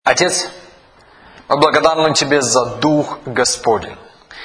Отец, мы благодарны Тебе за Дух Господень,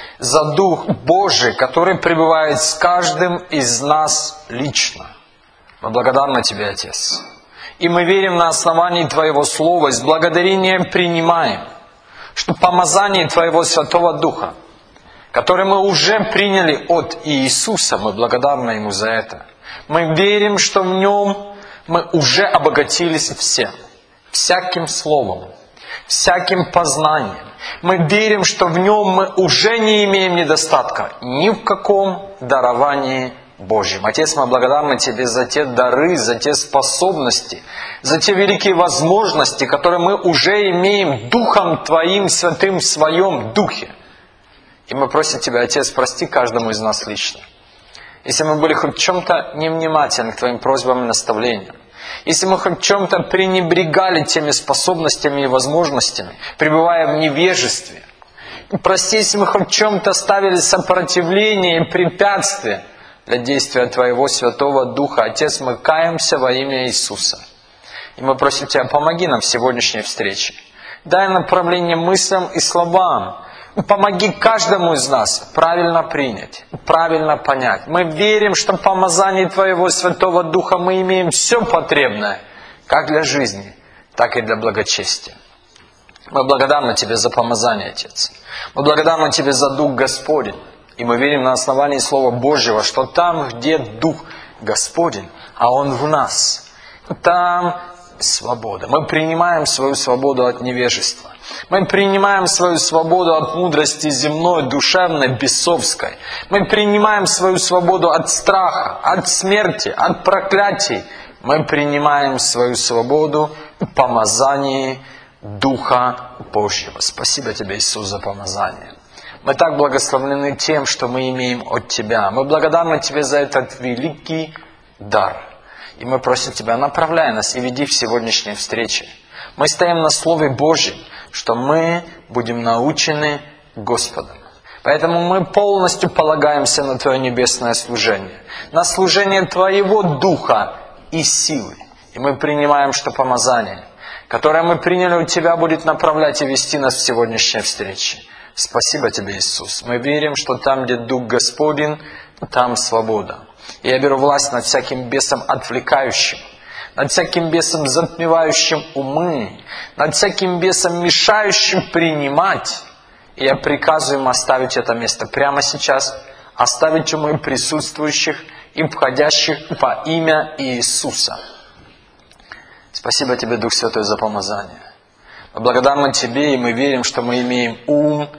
за Дух Божий, который пребывает с каждым из нас лично. Мы благодарны Тебе, Отец. И мы верим на основании Твоего Слова, с благодарением принимаем, что помазание Твоего Святого Духа, которое мы уже приняли от Иисуса, мы благодарны Ему за это. Мы верим, что в Нем мы уже обогатились всем, всяким словом, всяким познанием. Мы верим, что в Нем мы уже не имеем недостатка ни в каком даровании Божьем. Отец, мы благодарны Тебе за те дары, за те способности, за те великие возможности, которые мы уже имеем Духом Твоим Святым в Своем Духе. И мы просим Тебя, Отец, прости каждому из нас лично. Если мы были хоть в чем-то невнимательны к Твоим просьбам и наставлениям, если мы хоть в чем-то пренебрегали теми способностями и возможностями, пребывая в невежестве, прости, если мы хоть в чем-то ставили сопротивление и препятствия для действия Твоего Святого Духа. Отец, мы каемся во имя Иисуса. И мы просим Тебя, помоги нам в сегодняшней встрече. Дай направление мыслям и словам. Помоги каждому из нас правильно принять, правильно понять. Мы верим, что в помазании Твоего Святого Духа мы имеем все потребное, как для жизни, так и для благочестия. Мы благодарны Тебе за помазание, Отец. Мы благодарны Тебе за Дух Господень. И мы верим на основании Слова Божьего, что там, где Дух Господень, а Он в нас, там свобода. Мы принимаем свою свободу от невежества. Мы принимаем свою свободу от мудрости земной, душевной, бесовской. Мы принимаем свою свободу от страха, от смерти, от проклятий. Мы принимаем свою свободу в помазании Духа Божьего. Спасибо Тебе, Иисус, за помазание. Мы так благословлены тем, что мы имеем от Тебя. Мы благодарны Тебе за этот великий дар. И мы просим Тебя, направляй нас и веди в сегодняшней встрече. Мы стоим на Слове Божьем, что мы будем научены Господом. Поэтому мы полностью полагаемся на Твое небесное служение, на служение Твоего Духа и силы. И мы принимаем, что помазание, которое мы приняли у Тебя, будет направлять и вести нас в сегодняшней встрече. Спасибо Тебе, Иисус. Мы верим, что там, где Дух Господень, там свобода. И я беру власть над всяким бесом отвлекающим, над всяким бесом затмевающим умы, над всяким бесом мешающим принимать. И я приказываю им оставить это место прямо сейчас, оставить умы присутствующих и входящих во имя Иисуса. Спасибо Тебе, Дух Святой, за помазание. Мы благодарны Тебе, и мы верим, что мы имеем ум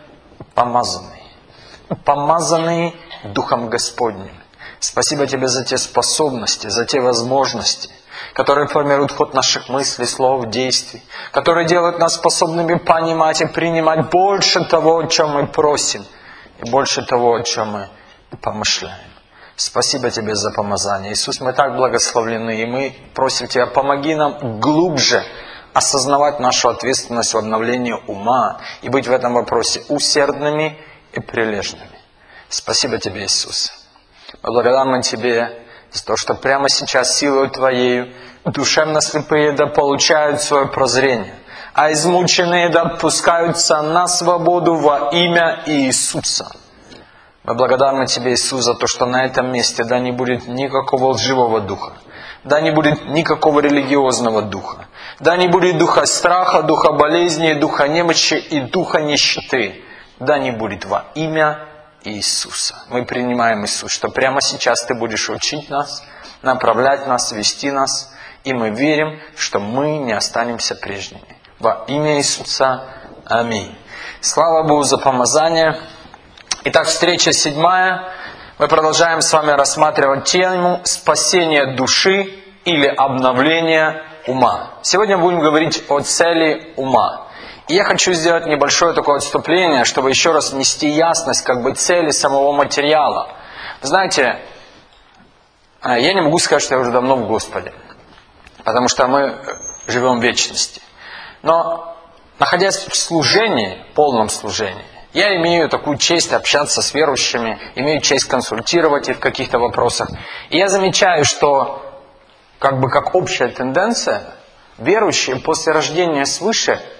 помазанный Духом Господним. Спасибо Тебе за те способности, за те возможности, которые формируют ход наших мыслей, слов, действий, которые делают нас способными понимать и принимать больше того, о чем мы просим, и больше того, о чем мы помышляем. Спасибо Тебе за помазание. Иисус, мы так благословлены, и мы просим Тебя, помоги нам глубже осознавать нашу ответственность в обновлении ума и быть в этом вопросе усердными и прилежными. Спасибо Тебе, Иисус. Мы благодарны Тебе за то, что прямо сейчас силой Твоею душевно слепые да получают свое прозрение, а измученные да отпускаются на свободу во имя Иисуса. Мы благодарны Тебе, Иисус, за то, что на этом месте да не будет никакого лживого духа, да не будет никакого религиозного духа, да не будет духа страха, духа болезни, духа немощи и духа нищеты, да не будет во имя Иисуса. Мы принимаем, Иисус, что прямо сейчас Ты будешь учить нас, направлять нас, вести нас, и мы верим, что мы не останемся прежними. Во имя Иисуса. Аминь. Слава Богу за помазание. Итак, встреча 7. Мы продолжаем с вами рассматривать тему спасения души или обновления ума. Сегодня будем говорить о цели ума. И я хочу сделать небольшое такое отступление, чтобы еще раз внести ясность цели самого материала. Знаете, я не могу сказать, что я уже давно в Господе, потому что мы живем в вечности. Но, находясь в служении, полном служении, я имею такую честь общаться с верующими, имею честь консультировать их в каких-то вопросах. И я замечаю, что как общая тенденция, верующие после рождения свыше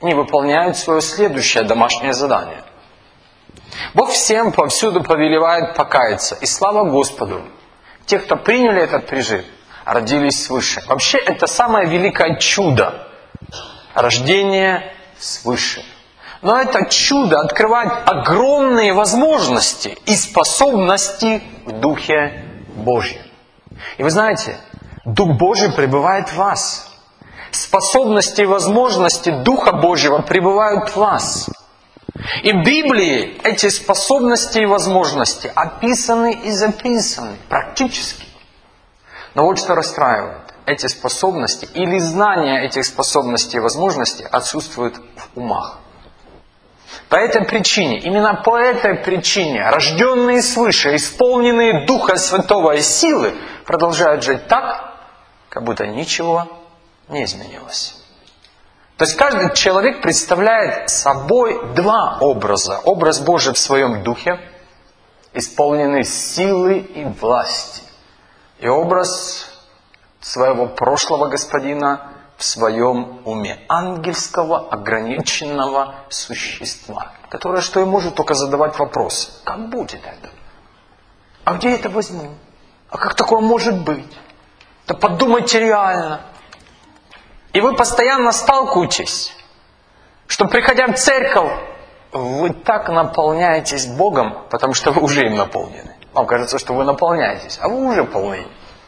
не выполняют свое следующее домашнее задание. Бог всем повсюду повелевает покаяться. И слава Господу! Те, кто приняли этот призыв, родились свыше. Вообще, это самое великое чудо. Рождение свыше. Но это чудо открывает огромные возможности и способности в Духе Божьем. И вы знаете, Дух Божий пребывает в вас. Способности и возможности Духа Божьего пребывают в вас. И в Библии эти способности и возможности описаны и записаны практически. Но вот что расстраивает. Эти способности или знания этих способностей и возможностей отсутствуют в умах. По этой причине, именно по этой причине, рожденные свыше, исполненные Духа Святого и силы, продолжают жить так, как будто ничего не изменилось. То есть каждый человек представляет собой два образа. Образ Божий в своем духе, исполненный силы и власти. И образ своего прошлого господина в своем уме. Ангельского ограниченного существа, которое что и может только задавать вопросы. Как будет это? А где это возьму? А как такое может быть? Да подумайте реально. И вы постоянно сталкиваетесь, что приходя в церковь, вы так наполняетесь Богом, потому что вы уже им наполнены. Вам кажется, что вы наполняетесь, а вы уже полны.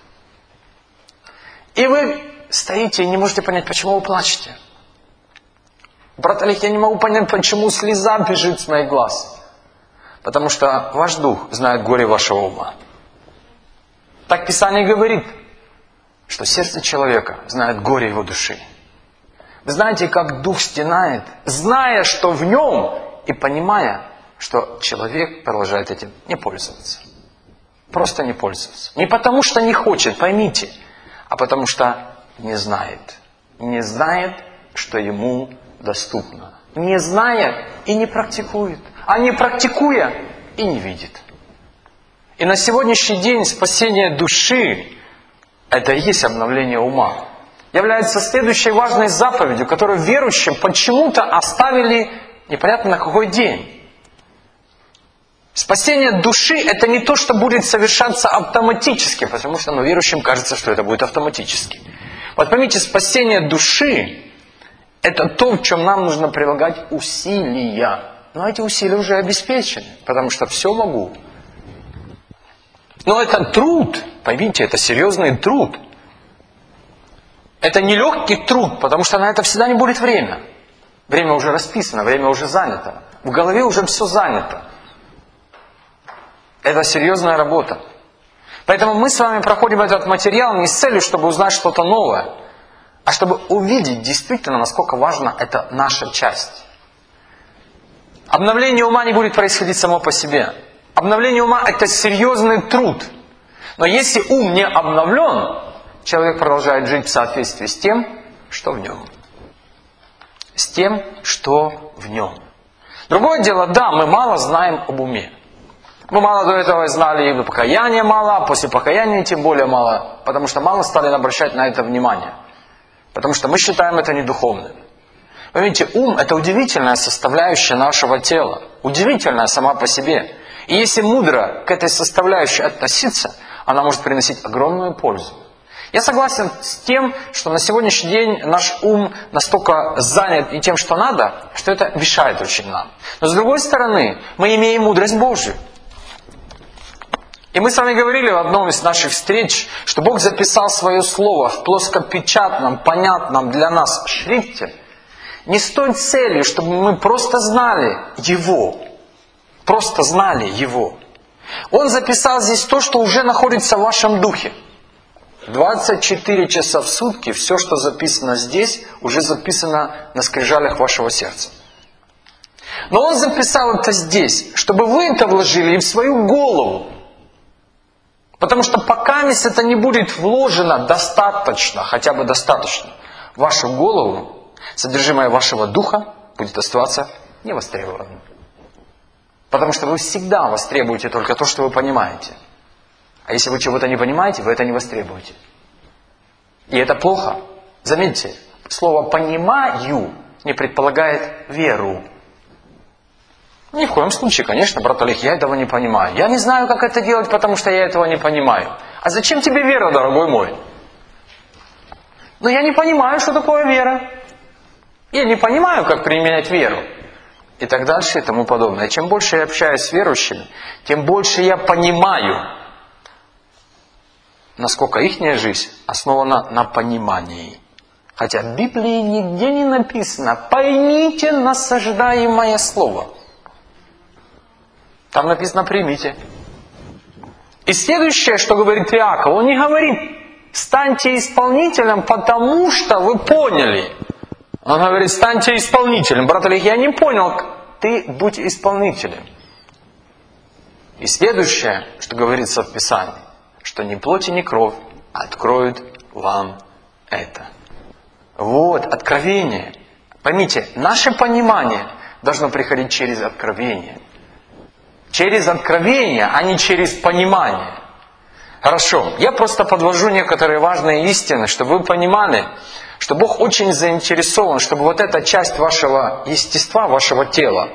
И вы стоите и не можете понять, почему вы плачете. Брат Олег, я не могу понять, почему слеза бежит с моих глаз. Потому что ваш дух знает горе вашего ума. Так Писание говорит, что сердце человека знает горе его души. Вы знаете, как дух стенает, зная, что в нем, и понимая, что человек продолжает этим не пользоваться. Просто не пользоваться. Не потому, что не хочет, поймите, а потому что не знает. Не знает, что ему доступно. Не зная и не практикует. А не практикуя и не видит. И на сегодняшний день спасение души – это и есть обновление ума. Является следующей важной заповедью, которую верующим почему-то оставили непонятно на какой день. Спасение души – это не то, что будет совершаться автоматически, потому что верующим кажется, что это будет автоматически. Вот поймите, спасение души – это то, в чем нам нужно прилагать усилия. Но эти усилия уже обеспечены, потому что все могу. Но это труд, поймите, это серьезный труд. Это не легкий труд, потому что на это всегда не будет время. Время уже расписано, время уже занято. В голове уже все занято. Это серьезная работа. Поэтому мы с вами проходим этот материал не с целью, чтобы узнать что-то новое, а чтобы увидеть действительно, насколько важна эта наша часть. Обновление ума не будет происходить само по себе. Обновление ума – это серьезный труд. Но если ум не обновлен, человек продолжает жить в соответствии с тем, что в нем. С тем, что в нем. Другое дело, да, мы мало знаем об уме. Мы мало до этого знали, и до покаяния мало, а после покаяния тем более мало, потому что мало стали обращать на это внимание. Потому что мы считаем это недуховным. Вы видите, ум – это удивительная составляющая нашего тела. Удивительная сама по себе. И если мудро к этой составляющей относиться, она может приносить огромную пользу. Я согласен с тем, что на сегодняшний день наш ум настолько занят и тем, что надо, что это мешает очень нам. Но с другой стороны, мы имеем мудрость Божию. И мы с вами говорили в одном из наших встреч, что Бог записал свое слово в плоскопечатном, понятном для нас шрифте, не с той целью, чтобы мы просто знали Его. Просто знали Его. Он записал здесь то, что уже находится в вашем духе. 24 часа в сутки все, что записано здесь, уже записано на скрижалях вашего сердца. Но Он записал это здесь, чтобы вы это вложили и в свою голову. Потому что пока это не будет вложено достаточно, хотя бы достаточно, в вашу голову, содержимое вашего духа будет оставаться невостребованным. Потому что вы всегда востребуете только то, что вы понимаете. А если вы чего-то не понимаете, вы это не востребуете. И это плохо. Заметьте, слово «понимаю» не предполагает веру. Ни в коем случае, конечно, брат Олег, я этого не понимаю. Я не знаю, как это делать, потому что я этого не понимаю. А зачем тебе вера, дорогой мой? Но я не понимаю, что такое вера. Я не понимаю, как применять веру. И так дальше и тому подобное. Чем больше я общаюсь с верующими, тем больше я понимаю, насколько ихняя жизнь основана на понимании. Хотя в Библии нигде не написано «поймите насаждаемое слово». Там написано «примите». И следующее, что говорит Иаков, он не говорит «станьте исполнителем, потому что вы поняли». Он говорит «станьте исполнителем». Брат Олег, я не понял, ты будь исполнителем. И следующее, что говорится в Писании, что ни плоть и ни кровь откроют вам это. Вот, откровение. Поймите, наше понимание должно приходить через откровение. Через откровение, а не через понимание. Хорошо, я просто подвожу некоторые важные истины, чтобы вы понимали, что Бог очень заинтересован, чтобы вот эта часть вашего естества, вашего тела,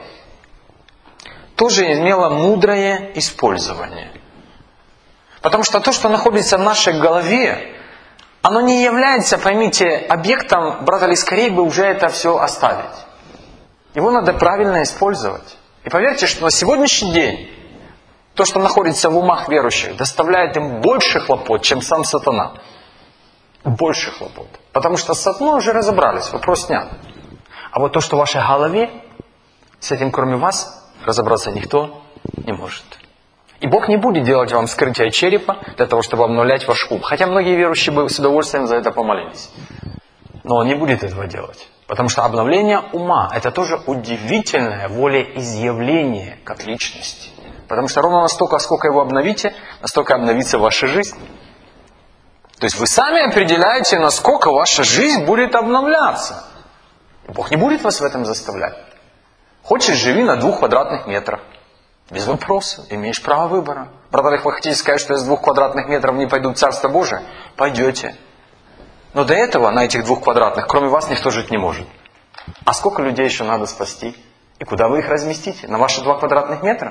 тоже имела мудрое использование. Потому что то, что находится в нашей голове, оно не является, поймите, объектом, брат Али, скорее бы уже это все оставить. Его надо правильно использовать. И поверьте, что на сегодняшний день то, что находится в умах верующих, доставляет им больше хлопот, чем сам сатана. Больше хлопот. Потому что с сатаной уже разобрались, вопрос снят. А вот то, что в вашей голове, с этим кроме вас разобраться никто не может. И Бог не будет делать вам вскрытие черепа для того, чтобы обновлять ваш ум. Хотя многие верующие бы с удовольствием за это помолились. Но Он не будет этого делать. Потому что обновление ума – это тоже удивительное волеизъявление как личности. Потому что ровно настолько, сколько его обновите, настолько обновится ваша жизнь. То есть вы сами определяете, насколько ваша жизнь будет обновляться. И Бог не будет вас в этом заставлять. Хочешь, живи на 2 квадратных метрах. Без вопроса. Имеешь право выбора. Брат Олег, вы хотите сказать, что я с 2 квадратных метров не пойду в Царство Божие? Пойдете. Но до этого на этих 2 квадратных, кроме вас, никто жить не может. А сколько людей еще надо спасти? И куда вы их разместите? На ваши 2 квадратных метра?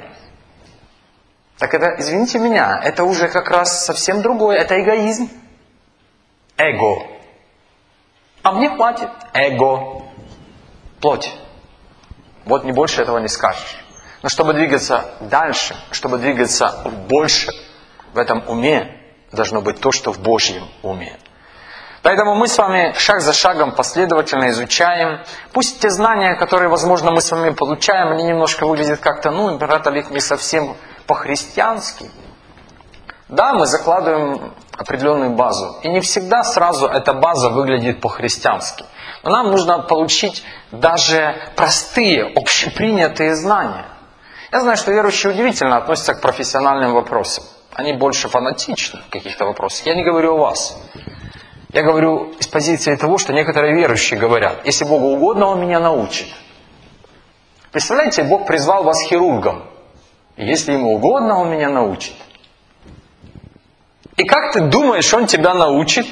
Так это, извините меня, это уже как раз совсем другое. Это эгоизм. Эго. А мне хватит. Эго. Плоть. Вот не больше этого не скажешь. Но чтобы двигаться дальше, чтобы двигаться больше, в этом уме должно быть то, что в Божьем уме. Поэтому мы с вами шаг за шагом последовательно изучаем. Пусть те знания, которые, возможно, мы с вами получаем, они немножко выглядят как-то, брат Олег, не совсем по-христиански. Да, мы закладываем определенную базу. И не всегда сразу эта база выглядит по-христиански. Но нам нужно получить даже простые, общепринятые знания. Я знаю, что верующие удивительно относятся к профессиональным вопросам. Они больше фанатичны в каких-то вопросах. Я не говорю о вас. Я говорю из позиции того, что некоторые верующие говорят, если Богу угодно, Он меня научит. Представляете, Бог призвал вас хирургом. И если Ему угодно, Он меня научит. И как ты думаешь, Он тебя научит?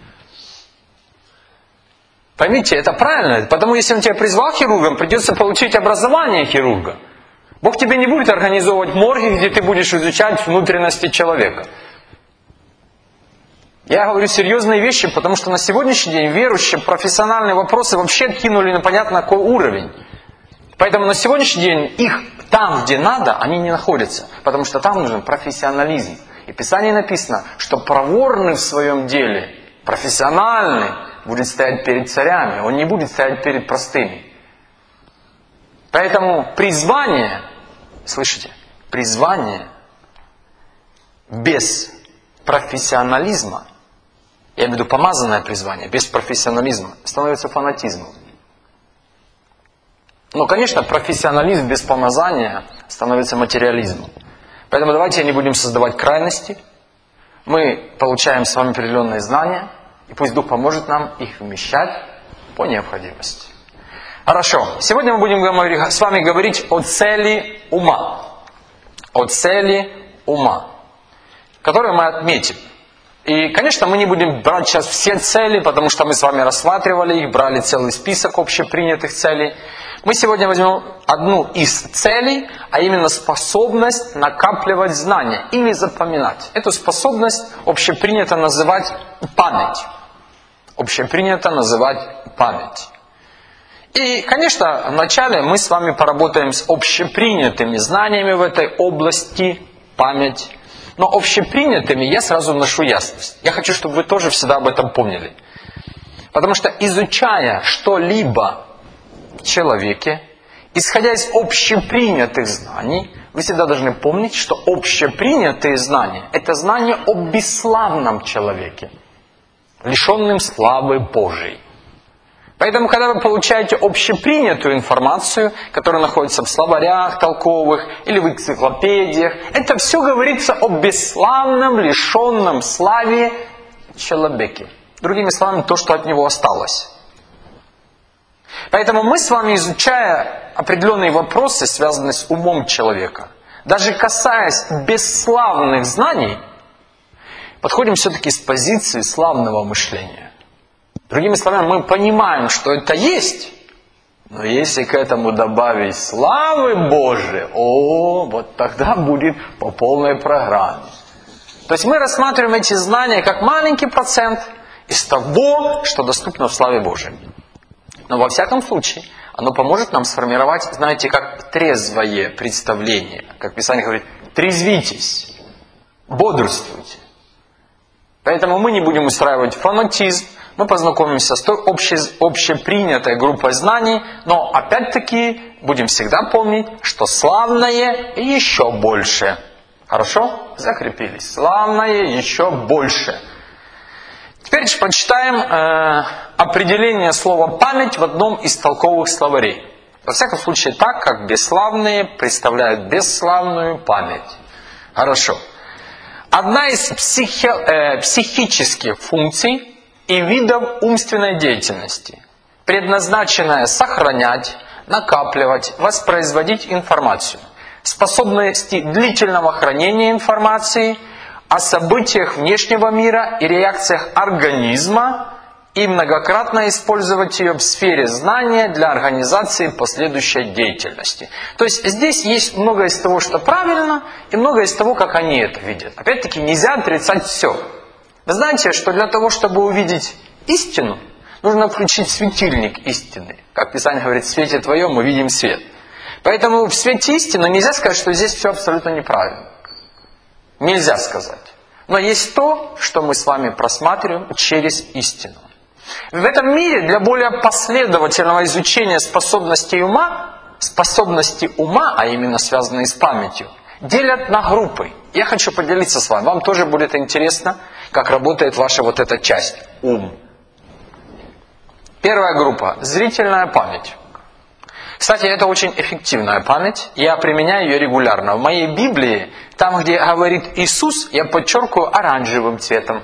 Поймите, это правильно. Потому если Он тебя призвал хирургом, придется получить образование хирурга. Бог тебе не будет организовывать морги, где ты будешь изучать внутренности человека. Я говорю серьезные вещи, потому что на сегодняшний день верующие профессиональные вопросы вообще кинули на понятно какой уровень. Поэтому на сегодняшний день их там, где надо, они не находятся. Потому что там нужен профессионализм. И в Писании написано, что проворный в своем деле, профессиональный, будет стоять перед царями. Он не будет стоять перед простыми. Поэтому призвание, слышите, призвание без профессионализма, я имею в виду помазанное призвание, без профессионализма, становится фанатизмом. Но, конечно, профессионализм без помазания становится материализмом. Поэтому давайте не будем создавать крайности. Мы получаем с вами определенные знания, и пусть Дух поможет нам их вмещать по необходимости. Хорошо. Сегодня мы будем с вами говорить о цели ума. О цели ума, которую мы отметим. И, конечно, мы не будем брать сейчас все цели, потому что мы с вами рассматривали их, брали целый список общепринятых целей. Мы сегодня возьмем одну из целей, а именно способность накапливать знания или запоминать. Эту способность общепринято называть память. Общепринято называть память. И, конечно, вначале мы с вами поработаем с общепринятыми знаниями в этой области память. Но общепринятыми я сразу вношу ясность. Я хочу, чтобы вы тоже всегда об этом помнили. Потому что, изучая что-либо в человеке, исходя из общепринятых знаний, вы всегда должны помнить, что общепринятые знания – это знания о бесславном человеке, лишенном славы Божией. Поэтому, когда вы получаете общепринятую информацию, которая находится в словарях толковых или в энциклопедиях, это все говорится о бесславном, лишенном славе человеке. Другими словами, то, что от него осталось. Поэтому мы с вами, изучая определенные вопросы, связанные с умом человека, даже касаясь бесславных знаний, подходим все-таки с позиции славного мышления. Другими словами, мы понимаем, что это есть, но если к этому добавить славы Божией, вот тогда будет по полной программе. То есть мы рассматриваем эти знания как маленький процент из того, что доступно в славе Божией. Но во всяком случае, оно поможет нам сформировать, знаете, как трезвое представление. Как Писание говорит, трезвитесь, бодрствуйте. Поэтому мы не будем устраивать фанатизм, мы познакомимся с той общепринятой группой знаний, но опять-таки будем всегда помнить, что славное еще больше. Хорошо? Закрепились. Славное еще больше. Теперь прочитаем определение слова «память» в одном из толковых словарей. Во всяком случае так, как бесславные представляют бесславную память. Хорошо. Одна из психических функций и видов умственной деятельности, предназначенная сохранять, накапливать, воспроизводить информацию, способности длительного хранения информации о событиях внешнего мира и реакциях организма и многократно использовать ее в сфере знания для организации последующей деятельности. То есть здесь есть многое из того, что правильно, и многое из того, как они это видят. Опять-таки нельзя отрицать все. Вы знаете, что для того, чтобы увидеть истину, нужно включить светильник истины. Как Писание говорит, в свете твоем мы видим свет. Поэтому в свете истины нельзя сказать, что здесь все абсолютно неправильно. Нельзя сказать. Но есть то, что мы с вами просматриваем через истину. В этом мире для более последовательного изучения способностей ума, а именно связанные с памятью, делят на группы. Я хочу поделиться с вами. Вам тоже будет интересно, как работает ваша вот эта часть, ум. Первая группа – зрительная память. Кстати, это очень эффективная память. Я применяю ее регулярно. В моей Библии, там, где говорит Иисус, я подчеркиваю оранжевым цветом.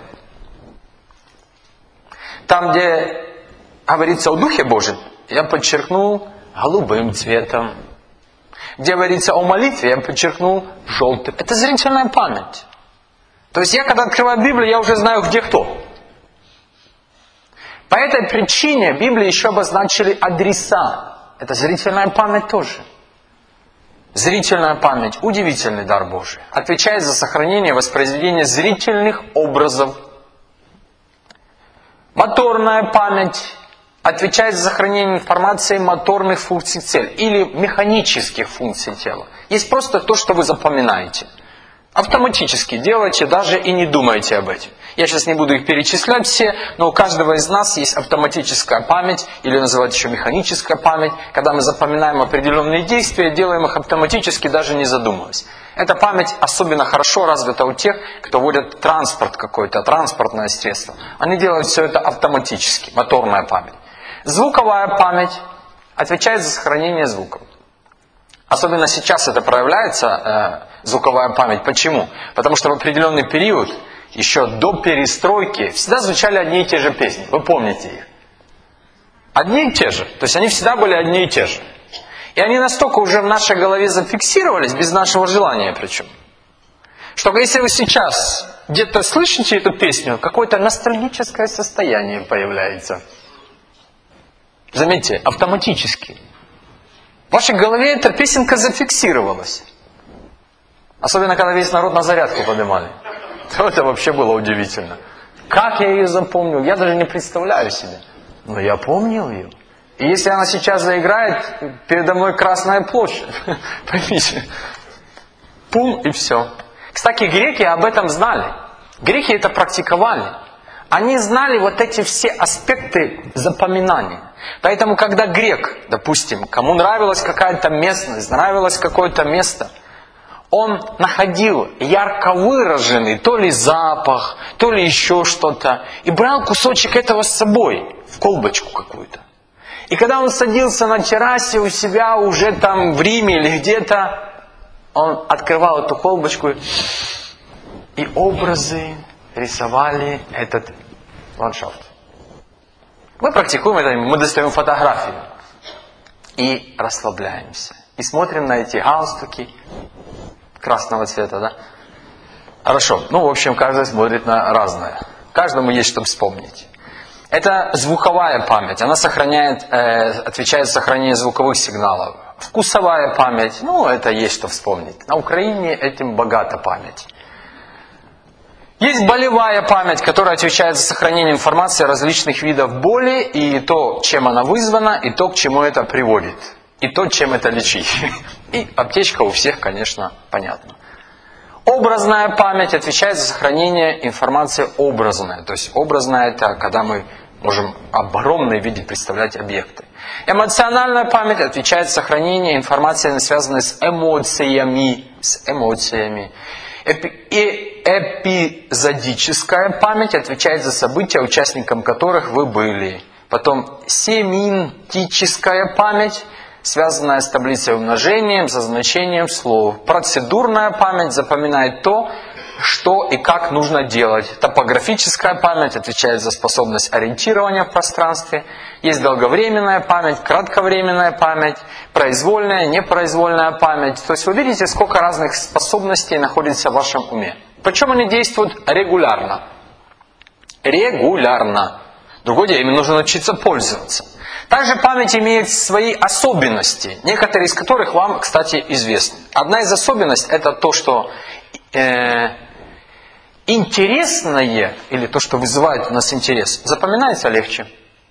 Там, где говорится о Духе Божьем, я подчеркнул голубым цветом. Где говорится о молитве, я подчеркнул желтым. Это зрительная память. То есть я, когда открываю Библию, я уже знаю, где кто. По этой причине в Библии еще обозначили адреса. Это зрительная память тоже. Зрительная память – удивительный дар Божий. Отвечает за сохранение и воспроизведение зрительных образов. Моторная память отвечает за сохранение информации моторных функций тела или механических функций тела. Есть просто то, что вы запоминаете. Автоматически делайте, даже и не думайте об этом. Я сейчас не буду их перечислять все, но у каждого из нас есть автоматическая память, или называется еще механическая память, когда мы запоминаем определенные действия, делаем их автоматически, даже не задумываясь. Эта память особенно хорошо развита у тех, кто водит транспорт какой-то, транспортное средство. Они делают все это автоматически, моторная память. Звуковая память отвечает за сохранение звуков. Особенно сейчас это проявляется, звуковая память. Почему? Потому что в определенный период, еще до перестройки, всегда звучали одни и те же песни. Вы помните их? Одни и те же. То есть они всегда были одни и те же. И они настолько уже в нашей голове зафиксировались, без нашего желания причем, что если вы сейчас где-то слышите эту песню, какое-то ностальгическое состояние появляется. Заметьте, автоматически. В вашей голове эта песенка зафиксировалась. Особенно, когда весь народ на зарядку поднимали. Это вообще было удивительно. Как я ее запомнил, я даже не представляю себе. Но я помнил ее. И если она сейчас заиграет, передо мной Красная площадь. Поймите. Пум, и все. Кстати, греки об этом знали. Греки это практиковали. Они знали вот эти все аспекты запоминания. Поэтому, когда грек, допустим, кому нравилась какая-то местность, нравилось какое-то место, он находил ярко выраженный то ли запах, то ли еще что-то, и брал кусочек этого с собой, в колбочку какую-то. И когда он садился на террасе у себя уже там в Риме или где-то, он открывал эту колбочку, и образы рисовали этот ландшафт. Мы практикуем это, мы достаем фотографию и расслабляемся. И смотрим на эти галстуки красного цвета, да? Хорошо. Ну, в общем, каждый смотрит на разное. Каждому есть что вспомнить. Это звуковая память. Она отвечает за сохранение звуковых сигналов. Вкусовая память. Ну, это есть что вспомнить. На Украине этим богата память. Есть болевая память, которая отвечает за сохранение информации о различных видах боли и то, чем она вызвана, и то, к чему это приводит. И то, чем это лечить. И аптечка у всех, конечно, понятна. Образная память отвечает за сохранение информации образной. То есть образная это когда мы можем огромные видеть, представлять объекты. Эмоциональная память отвечает за сохранение информации, связанной с эмоциями. И эпизодическая память отвечает за события, участником которых вы были. Потом семантическая память, связанная с таблицей умножения, за значением слов. Процедурная память запоминает то, что и как нужно делать. Топографическая память отвечает за способность ориентирования в пространстве. Есть долговременная память, кратковременная память, произвольная, непроизвольная память. То есть вы видите, сколько разных способностей находится в вашем уме. Причем они действуют регулярно. Регулярно. Другое дело, ими нужно научиться пользоваться. Также память имеет свои особенности, некоторые из которых вам, кстати, известны. Одна из особенностей это то, что интересное, или то, что вызывает у нас интерес, запоминается легче.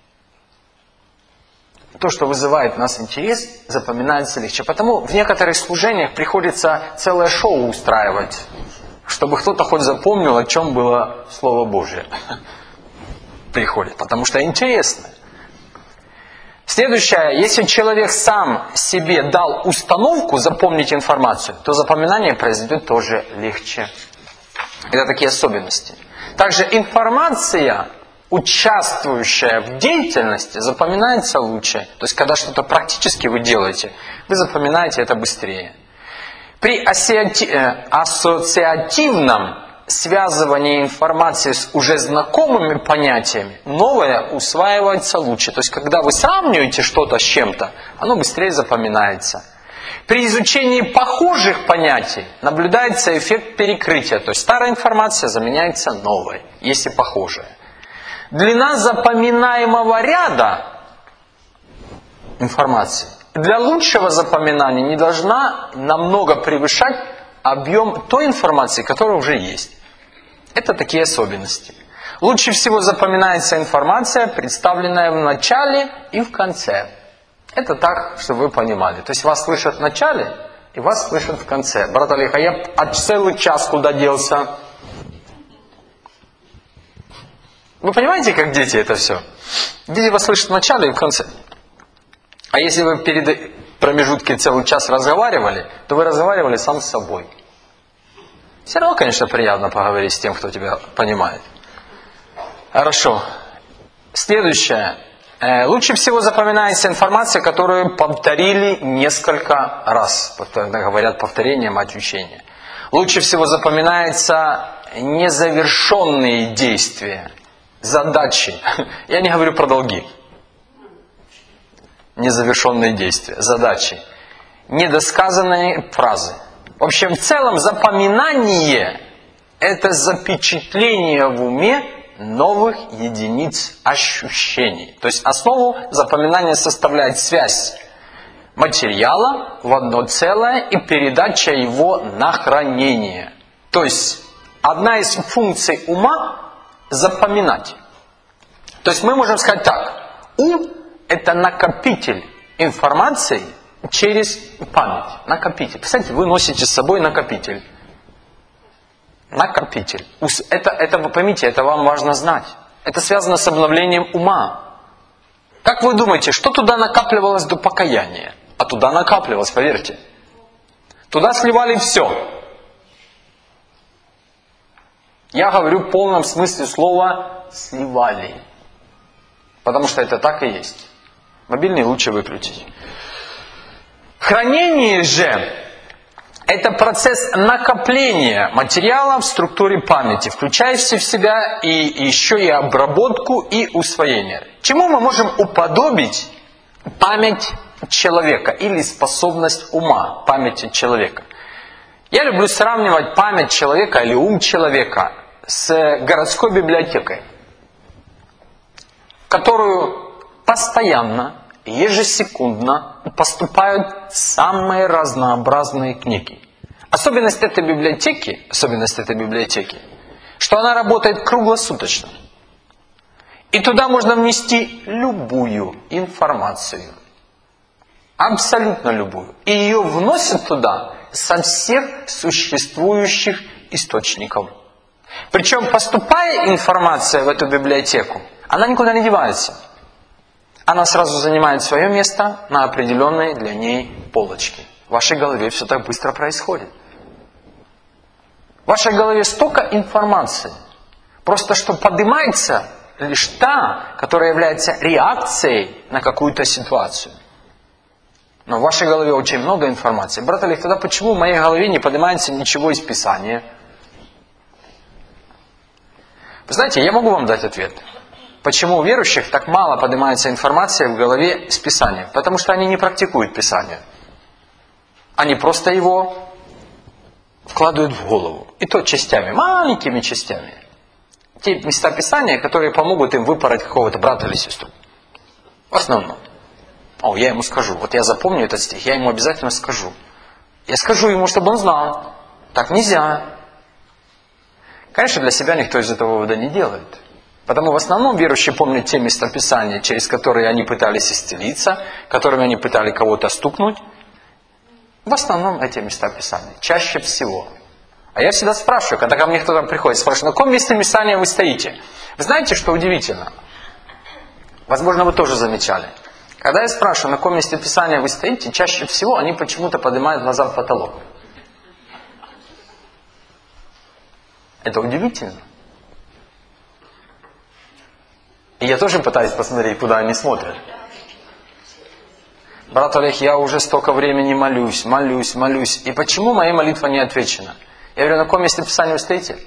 То, что вызывает у нас интерес, запоминается легче. Потому в некоторых служениях приходится целое шоу устраивать, чтобы кто-то хоть запомнил, о чем было Слово Божие. Приходит, потому что интересно. Следующее, если человек сам себе дал установку запомнить информацию, то запоминание произойдет тоже легче. Это такие особенности. Также информация, участвующая в деятельности, запоминается лучше. То есть, когда что-то практически вы делаете, вы запоминаете это быстрее. При ассоциативном связывании информации с уже знакомыми понятиями, новое усваивается лучше. То есть, когда вы сравниваете что-то с чем-то, оно быстрее запоминается. При изучении похожих понятий наблюдается эффект перекрытия. То есть, старая информация заменяется новой, если похожая. Длина запоминаемого ряда информации для лучшего запоминания не должна намного превышать объем той информации, которая уже есть. Это такие особенности. Лучше всего запоминается информация, представленная в начале и в конце. Это так, чтобы вы понимали. То есть вас слышат в начале и вас слышат в конце. Брат Олег, а я целый час куда делся? Вы понимаете, как дети это все? Дети вас слышат в начале и в конце. А если вы перед промежутки целый час разговаривали, то вы разговаривали сам с собой. Все равно, конечно, приятно поговорить с тем, кто тебя понимает. Хорошо. Следующее. Лучше всего запоминается информация, которую повторили несколько раз. Говорят, повторение мать учения. Лучше всего запоминаются незавершенные действия, задачи. Я не говорю про долги. Незавершенные действия, задачи. Недосказанные фразы. В общем, в целом запоминание это запечатление в уме новых единиц ощущений. То есть основу запоминания составляет связь материала в одно целое и передача его на хранение. То есть одна из функций ума – запоминать. То есть мы можем сказать так. Ум – это накопитель информации через память. Накопитель. Представляете, вы носите с собой накопитель. Накопитель. Это вы поймите, это вам важно знать. Это связано с обновлением ума. Как вы думаете, что туда накапливалось до покаяния? А туда накапливалось, поверьте. Туда сливали все. Я говорю в полном смысле слова «сливали». Потому что это так и есть. Мобильный лучше выключить. Хранение же – это процесс накопления материала в структуре памяти, включающий в себя и еще и обработку и усвоение. Чему мы можем уподобить память человека или способность ума памяти человека? Я люблю сравнивать память человека или ум человека с городской библиотекой, в которую постоянно, ежесекундно поступают самые разнообразные книги. Особенность этой библиотеки, что она работает круглосуточно. И туда можно внести любую информацию. Абсолютно любую. И ее вносят туда со всех существующих источников. Причем, поступая информация в эту библиотеку, она никуда не девается. Она сразу занимает свое место на определенной для ней полочке. В вашей голове все так быстро происходит. В вашей голове столько информации. Просто что поднимается лишь та, которая является реакцией на какую-то ситуацию. Но в вашей голове очень много информации. Брат Олег, тогда почему в моей голове не поднимается ничего из Писания? Вы знаете, я могу вам дать ответ. Почему у верующих так мало поднимается информация в голове с Писания? Потому что они не практикуют Писание. Они просто его вкладывают в голову. И то частями, маленькими частями. Те места Писания, которые помогут им выпороть какого-то брата или сестру. В основном. Я ему скажу. Вот я запомню этот стих, я ему обязательно скажу. Я скажу ему, чтобы он знал. Так нельзя. Конечно, для себя никто из этого вывода не делает. Потому в основном верующие помнят те места Писания, через которые они пытались исцелиться, которыми они пытались кого-то стукнуть. В основном эти места Писания. Чаще всего. А я всегда спрашиваю, когда ко мне кто-то приходит, спрашиваю, на каком месте Писания вы стоите? Вы знаете, что удивительно? Возможно, вы тоже замечали. Когда я спрашиваю, на каком месте Писания вы стоите, чаще всего они почему-то поднимают глаза в потолок. Это удивительно. И я тоже пытаюсь посмотреть, куда они смотрят. Брат Олег, я уже столько времени молюсь. И почему моя молитва не отвечена? Я говорю, на каком месте Писания вы стоите?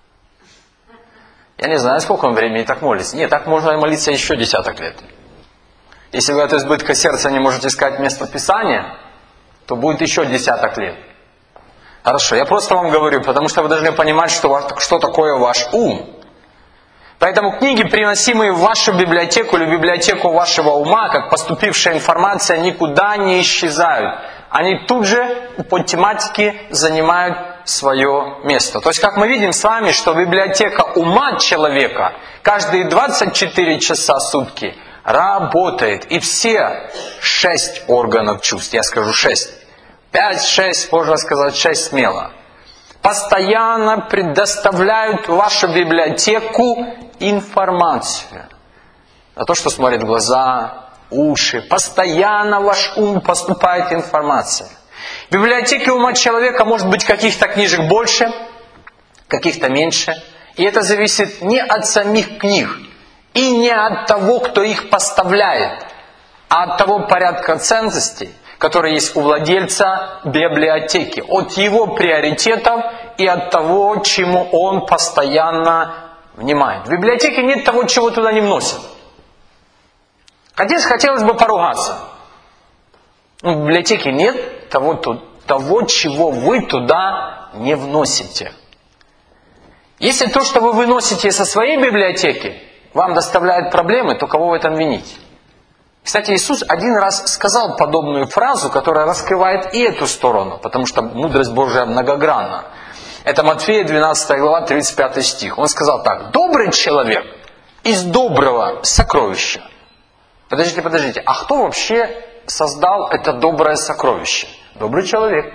Я не знаю, сколько он времени так молится. Нет, так можно молиться еще 10 лет. Если вы от избытка сердца не можете искать место Писания, то будет еще 10 лет. Хорошо, я просто вам говорю, потому что вы должны понимать, что такое ваш ум. Поэтому книги, приносимые в вашу библиотеку или библиотеку вашего ума, как поступившая информация, никуда не исчезают. Они тут же по тематике занимают свое место. То есть, как мы видим с вами, что библиотека ума человека каждые 24 часа в сутки работает. И все 6 органов чувств, я скажу 6, 5-6, можно сказать 6 смело, постоянно предоставляют в вашу библиотеку информацию. На то, что смотрят глаза, уши. Постоянно в ваш ум поступает информация. В библиотеке ума человека может быть каких-то книжек больше, каких-то меньше. И это зависит не от самих книг и не от того, кто их поставляет, а от того порядка ценностей, который есть у владельца библиотеки. От его приоритетов и от того, чему он постоянно внимает. В библиотеке нет того, чего туда не вносят. Хотелось бы поругаться. В библиотеке нет того, чего вы туда не вносите. Если то, что вы выносите со своей библиотеки, вам доставляет проблемы, то кого в этом винить? Кстати, Иисус один раз сказал подобную фразу, которая раскрывает и эту сторону, потому что мудрость Божия многогранна. Это Матфея 12 глава, 35 стих. Он сказал так: «Добрый человек из доброго сокровища». Подождите, а кто вообще создал это доброе сокровище? Добрый человек.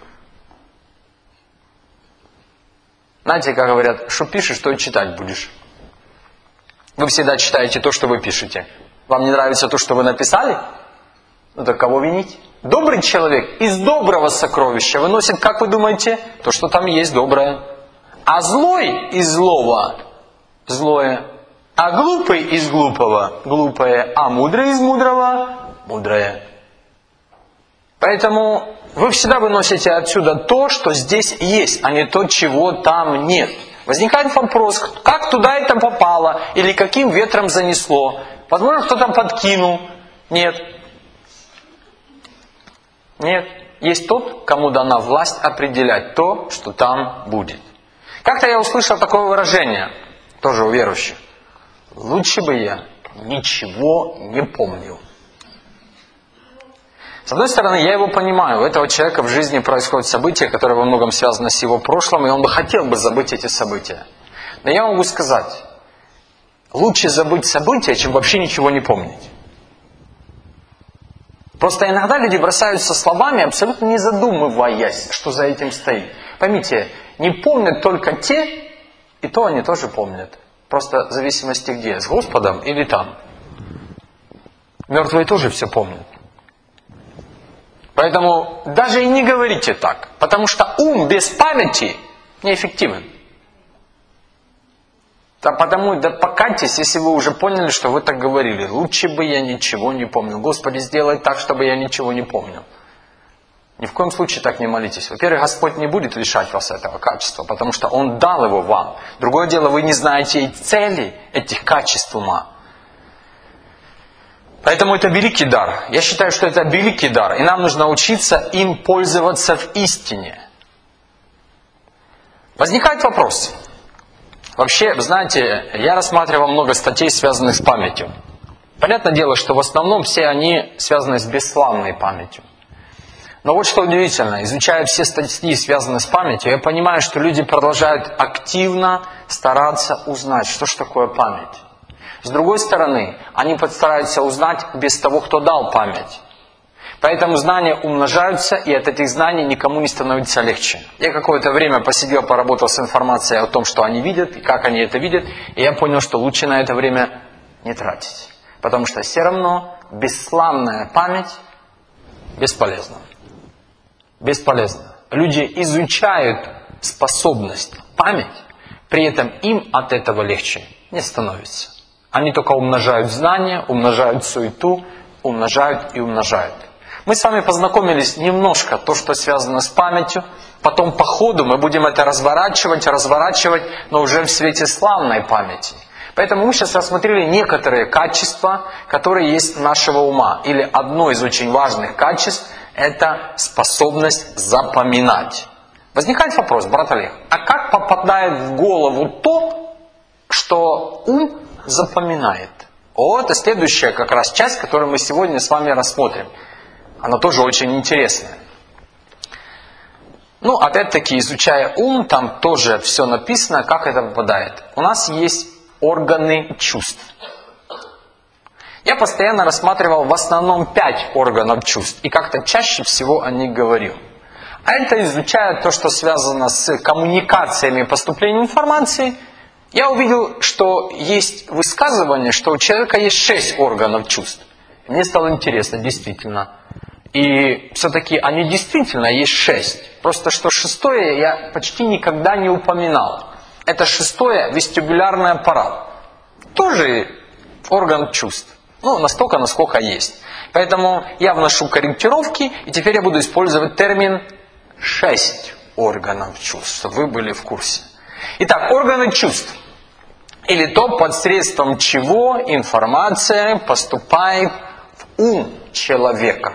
Знаете, как говорят, что пишешь, то и читать будешь. Вы всегда читаете то, что вы пишете. Вам не нравится то, что вы написали? Ну так кого винить? Добрый человек из доброго сокровища выносит, как вы думаете, то, что там есть доброе. А злой из злого – злое. А глупый из глупого – глупое. А мудрый из мудрого – мудрое. Поэтому вы всегда выносите отсюда то, что здесь есть, а не то, чего там нет. Возникает вопрос, как туда это попало, или каким ветром занесло. Возможно, кто там подкинул. Нет. Нет. Есть тот, кому дана власть определять то, что там будет. Как-то я услышал такое выражение, тоже у верующих. Лучше бы я ничего не помнил. С одной стороны, я его понимаю. У этого человека в жизни происходят события, которые во многом связаны с его прошлым, и он бы хотел бы забыть эти события. Но я могу сказать, лучше забыть события, чем вообще ничего не помнить. Просто иногда люди бросаются словами, абсолютно не задумываясь, что за этим стоит. Поймите, не помнят только те, и то они тоже помнят. Просто в зависимости где, с Господом или там. Мертвые тоже все помнят. Поэтому даже и не говорите так, потому что ум без памяти неэффективен. Да потому, да покайтесь, если вы уже поняли, что вы так говорили. Лучше бы я ничего не помнил. Господи, сделай так, чтобы я ничего не помнил. Ни в коем случае так не молитесь. Во-первых, Господь не будет лишать вас этого качества, потому что Он дал его вам. Другое дело, вы не знаете и цели этих качеств ума. Поэтому это великий дар. Я считаю, что это великий дар. И нам нужно учиться им пользоваться в истине. Возникает вопрос. Вообще, знаете, я рассматривал много статей, связанных с памятью. Понятное дело, что в основном все они связаны с бесславной памятью. Но вот что удивительно, изучая все статьи, связанные с памятью, я понимаю, что люди продолжают активно стараться узнать, что же такое память. С другой стороны, они постараются узнать без того, кто дал память. Поэтому знания умножаются, и от этих знаний никому не становится легче. Я какое-то время посидел, поработал с информацией о том, что они видят, и как они это видят, и я понял, что лучше на это время не тратить. Потому что все равно бесславная память бесполезна. Бесполезна. Люди изучают способность память, при этом им от этого легче не становится. Они только умножают знания, умножают суету, умножают и умножают. Мы с вами познакомились немножко, то, что связано с памятью. Потом по ходу мы будем это разворачивать, но уже в свете славной памяти. Поэтому мы сейчас рассмотрели некоторые качества, которые есть у нашего ума. Или одно из очень важных качеств – это способность запоминать. Возникает вопрос, брат Олег, а как попадает в голову то, что ум запоминает? Это следующая как раз часть, которую мы сегодня с вами рассмотрим. Она тоже очень интересная. Опять-таки, изучая ум, там тоже все написано, как это попадает. У нас есть органы чувств. Я постоянно рассматривал в основном 5 органов чувств, и как-то чаще всего о них говорил. А это изучая то, что связано с коммуникациями и поступлением информации, я увидел, что есть высказывание, что у человека есть 6 органов чувств. Мне стало интересно, действительно. И все-таки они действительно есть 6. Просто что 6-е я почти никогда не упоминал. Это 6-е вестибулярный аппарат. Тоже орган чувств. Настолько, насколько есть. Поэтому я вношу корректировки, и теперь я буду использовать термин 6 органов чувств, чтобы вы были в курсе. Итак, органы чувств. Или то, посредством чего информация поступает в ум человека.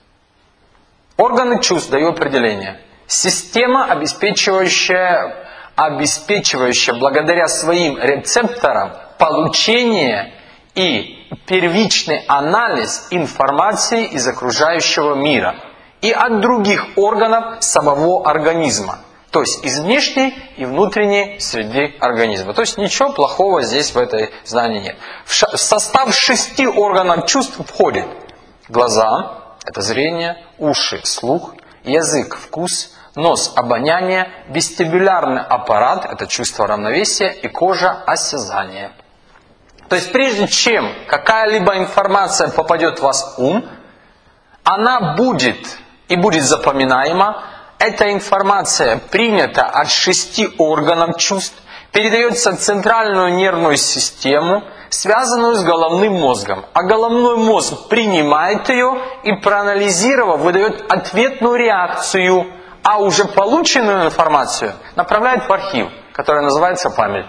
Органы чувств, даю определение. Система, обеспечивающая обеспечивающая благодаря своим рецепторам получение и первичный анализ информации из окружающего мира и от других органов самого организма. То есть из внешней и внутренней среды организма. То есть ничего плохого здесь в этой знании нет. В состав 6 органов чувств входит глаза, это зрение, уши, слух, язык, вкус, нос, обоняние, вестибулярный аппарат, это чувство равновесия, и кожа, осязание. То есть прежде чем какая-либо информация попадет в ваш ум, она будет и будет запоминаема. Эта информация принята от 6 органов чувств, передается в центральную нервную систему, связанную с головным мозгом. А головной мозг принимает ее и, проанализировав, выдает ответную реакцию, а уже полученную информацию направляет в архив, который называется память.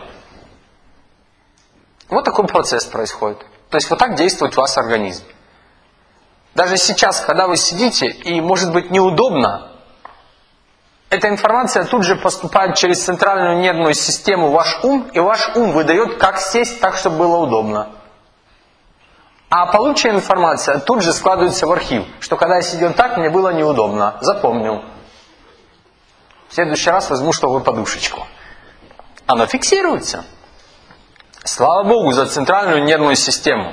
Вот такой процесс происходит. То есть вот так действует ваш организм. Даже сейчас, когда вы сидите и, может быть, неудобно, эта информация тут же поступает через центральную нервную систему в ваш ум, и ваш ум выдает, как сесть так, чтобы было удобно. А полученная информация тут же складывается в архив, что когда я сидел так, мне было неудобно. Запомнил. В следующий раз возьму, чтобы подушечку. Оно фиксируется. Слава Богу за центральную нервную систему.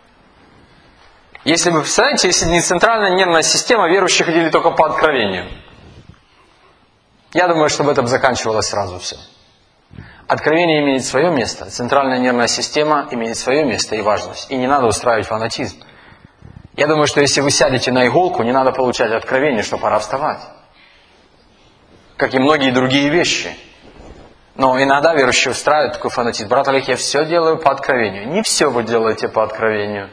Если вы представляете, если не центральная нервная система, верующие ходили только по откровению. Я думаю, чтобы это заканчивалось сразу все. Откровение имеет свое место, центральная нервная система имеет свое место и важность. И не надо устраивать фанатизм. Я думаю, что если вы сядете на иголку, не надо получать откровение, что пора вставать. Как и многие другие вещи. Но иногда верующие устраивают такой фанатизм. Брат Олег, я все делаю по откровению. Не все вы делаете по откровению.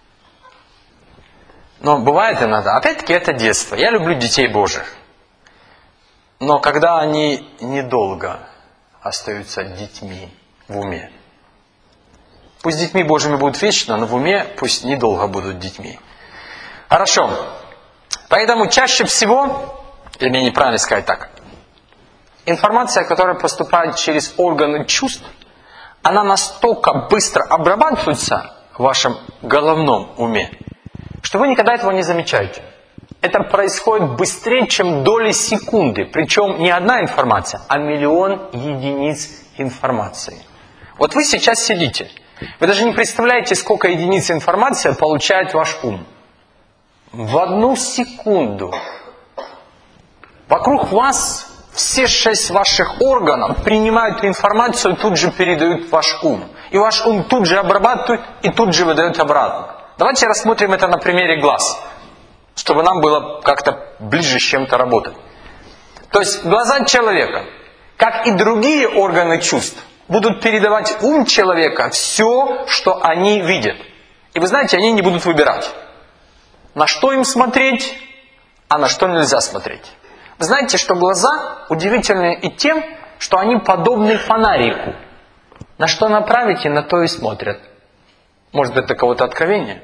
Но бывает иногда. Опять-таки это детство. Я люблю детей Божьих. Но когда они недолго остаются детьми в уме. Пусть детьми Божьими будут вечно, но в уме пусть недолго будут детьми. Хорошо. Поэтому чаще всего, или мне неправильно сказать так, информация, которая поступает через органы чувств, она настолько быстро обрабатывается в вашем головном уме, что вы никогда этого не замечаете. Это происходит быстрее, чем доли секунды. Причем не одна информация, а миллион единиц информации. Вот вы сейчас сидите. Вы даже не представляете, сколько единиц информации получает ваш ум. В 1 секунду. Вокруг вас все 6 ваших органов принимают информацию, тут же передают в ваш ум. И ваш ум тут же обрабатывает и тут же выдает обратно. Давайте рассмотрим это на примере глаз. Чтобы нам было как-то ближе с чем-то работать. То есть глаза человека, как и другие органы чувств, будут передавать в ум человека все, что они видят. И вы знаете, они не будут выбирать, на что им смотреть, а на что нельзя смотреть. Вы знаете, что глаза удивительны и тем, что они подобны фонарику. На что направите, на то и смотрят. Может быть, это кого-то откровение?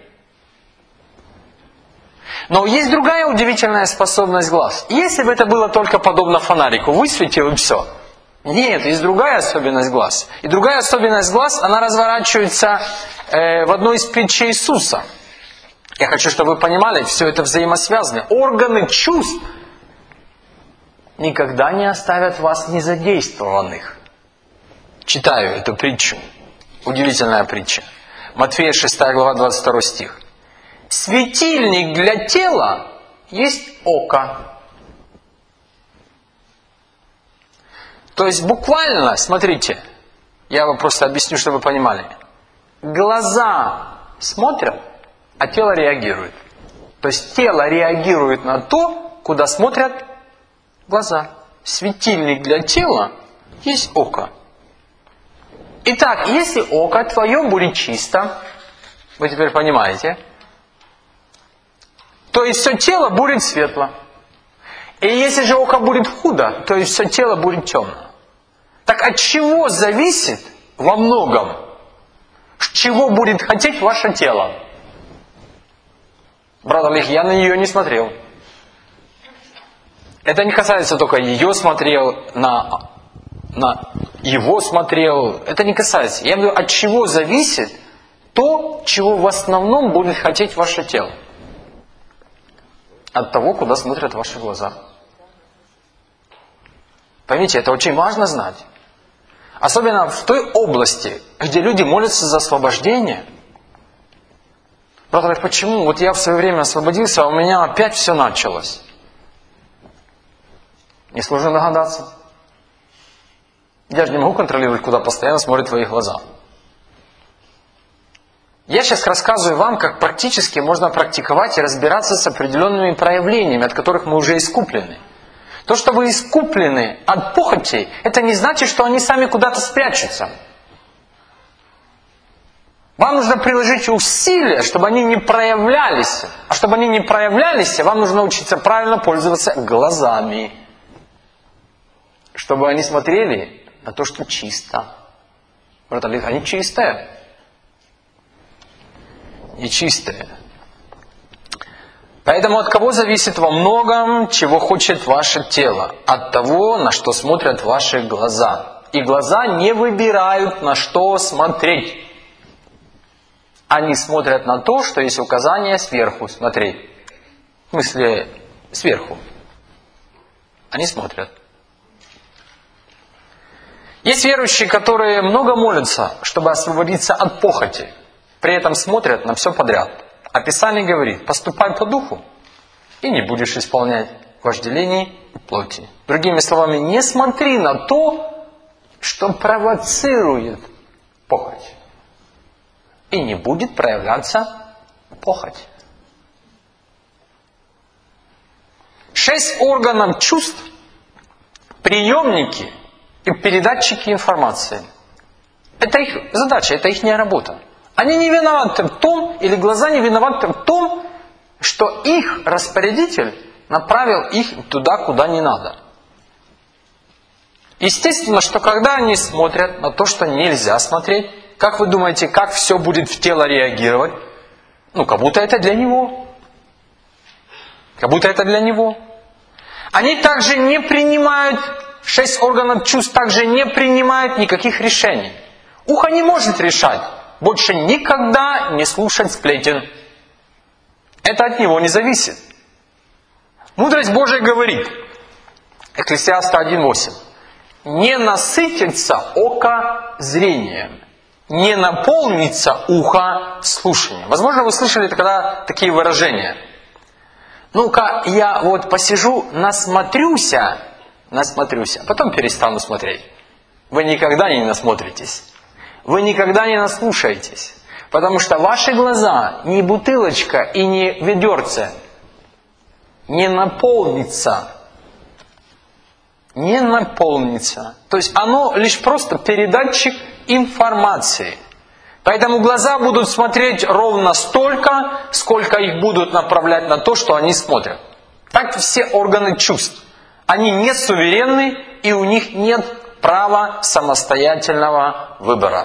Но есть другая удивительная способность глаз. Если бы это было только подобно фонарику, высветил и все. Нет, есть другая особенность глаз. И другая особенность глаз, она разворачивается в одной из притч Иисуса. Я хочу, чтобы вы понимали, все это взаимосвязано. Органы чувств никогда не оставят вас незадействованных. Читаю эту притчу. Удивительная притча. Матфея 6 глава 22 стих. Светильник для тела есть око. То есть буквально, смотрите, я вам просто объясню, чтобы вы понимали. Глаза смотрят, а тело реагирует. То есть тело реагирует на то, куда смотрят глаза. Светильник для тела есть око. Итак, если око твое будет чисто, вы теперь понимаете, то есть все тело будет светло. И если же око будет худо, то есть все тело будет темно. Так от чего зависит во многом, чего будет хотеть ваше тело? Брат Олег, я на нее не смотрел. Это не касается только ее смотрел, на на его смотрел. Это не касается. Я говорю, от чего зависит то, чего в основном будет хотеть ваше тело. От того, куда смотрят ваши глаза. Поймите, это очень важно знать. Особенно в той области, где люди молятся за освобождение. Брат, почему? Вот я в свое время освободился, а у меня опять все началось. Несложно догадаться. Я же не могу контролировать, куда постоянно смотрят твои глаза. Я сейчас рассказываю вам, как практически можно практиковать и разбираться с определенными проявлениями, от которых мы уже искуплены. То, что вы искуплены от похотей, это не значит, что они сами куда-то спрячутся. Вам нужно приложить усилия, чтобы они не проявлялись. А чтобы они не проявлялись, вам нужно учиться правильно пользоваться глазами. Чтобы они смотрели на то, что чисто. Брат Олег, они чистые. Нечистые. Поэтому от кого зависит во многом, чего хочет ваше тело? От того, на что смотрят ваши глаза. И глаза не выбирают, на что смотреть. Они смотрят на то, что есть указание сверху смотреть. В смысле, сверху. Они смотрят. Есть верующие, которые много молятся, чтобы освободиться от похоти. При этом смотрят на все подряд. А Писание говорит, поступай по духу, и не будешь исполнять вожделений плоти. Другими словами, не смотри на то, что провоцирует похоть. И не будет проявляться похоть. 6 органов чувств, приемники и передатчики информации. Это их задача, это их работа. Они не виноваты в том, или глаза не виноваты в том, что их распорядитель направил их туда, куда не надо. Естественно, что когда они смотрят на то, что нельзя смотреть, как вы думаете, как все будет в тело реагировать? Как будто это для него. Как будто это для него. Они также не принимают, 6 органов чувств также не принимают никаких решений. Ухо не может решать. Больше никогда не слушать сплетен. Это от него не зависит. Мудрость Божия говорит, Экклесиаста 1:8, не насытится око зрением, не наполнится ухо слушанием. Возможно, вы слышали когда такие выражения. Ну-ка, я вот посижу, насмотрюся, а потом перестану смотреть. Вы никогда не насмотритесь. Вы никогда не наслушаетесь. Потому что ваши глаза не бутылочка и не ведерце. Не наполнится. Не наполнится. То есть оно лишь просто передатчик информации. Поэтому глаза будут смотреть ровно столько, сколько их будут направлять на то, что они смотрят. Так все органы чувств. Они не суверенны, и у них нет права самостоятельного выбора.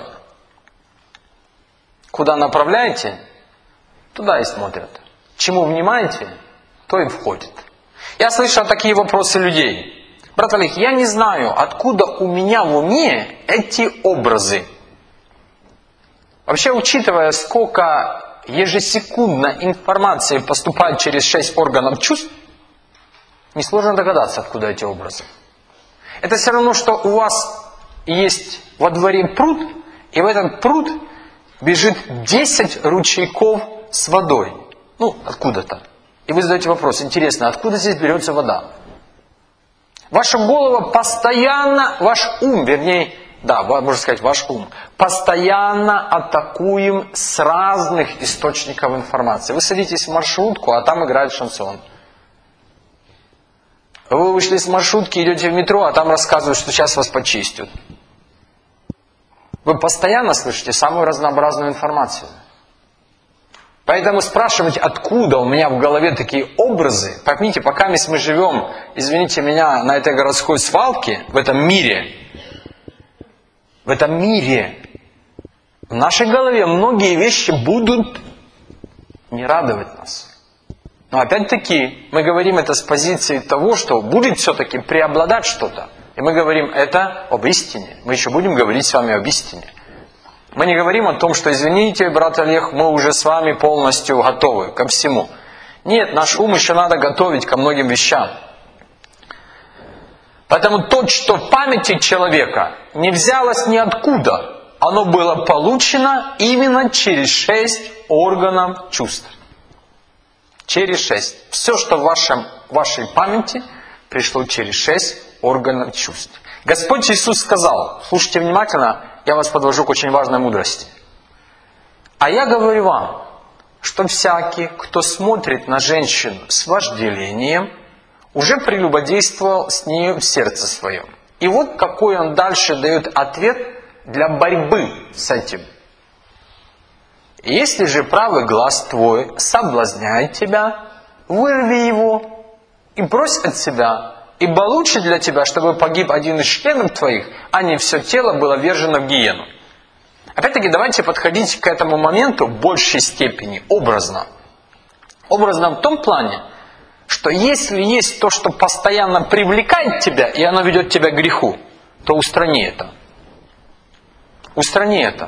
Куда направляете, туда и смотрят. Чему внимаете, то и входит. Я слышал такие вопросы людей. Брат Олег, я не знаю, откуда у меня в уме эти образы. Вообще, учитывая, сколько ежесекундно информации поступает через 6 органов чувств, несложно догадаться, откуда эти образы. Это все равно, что у вас есть во дворе пруд, и в этот пруд бежит 10 ручейков с водой. Откуда-то. И вы задаете вопрос, интересно, откуда здесь берется вода? Ваша голова постоянно, ваш ум, можно сказать, ваш ум, постоянно атакуем с разных источников информации. Вы садитесь в маршрутку, а там играет шансон. Вы вышли с маршрутки, идете в метро, а там рассказывают, что сейчас вас почистят. Вы постоянно слышите самую разнообразную информацию. Поэтому спрашивать, откуда у меня в голове такие образы. Поймите, пока мы живем, извините меня, на этой городской свалке, в этом мире, в нашей голове многие вещи будут не радовать нас. Но опять-таки, мы говорим это с позиции того, что будет все-таки преобладать что-то. И мы говорим это об истине. Мы еще будем говорить с вами об истине. Мы не говорим о том, что, извините, брат Олег, мы уже с вами полностью готовы ко всему. Нет, наш ум еще надо готовить ко многим вещам. Поэтому то, что в памяти человека не взялось ниоткуда, оно было получено именно через 6 органов чувств. Через 6. Все, что в вашей памяти, пришло через 6 органов чувств. Господь Иисус сказал, слушайте внимательно, я вас подвожу к очень важной мудрости. А я говорю вам, что всякий, кто смотрит на женщину с вожделением, уже прелюбодействовал с нею в сердце своем. И вот какой он дальше дает ответ для борьбы с этим. Если же правый глаз твой соблазняет тебя, вырви его и брось от себя. Ибо лучше для тебя, чтобы погиб один из членов твоих, а не все тело было ввержено в гиену. Опять-таки, давайте подходить к этому моменту в большей степени образно. Образно в том плане, что если есть то, что постоянно привлекает тебя, и оно ведет тебя к греху, то устрани это. Устрани это.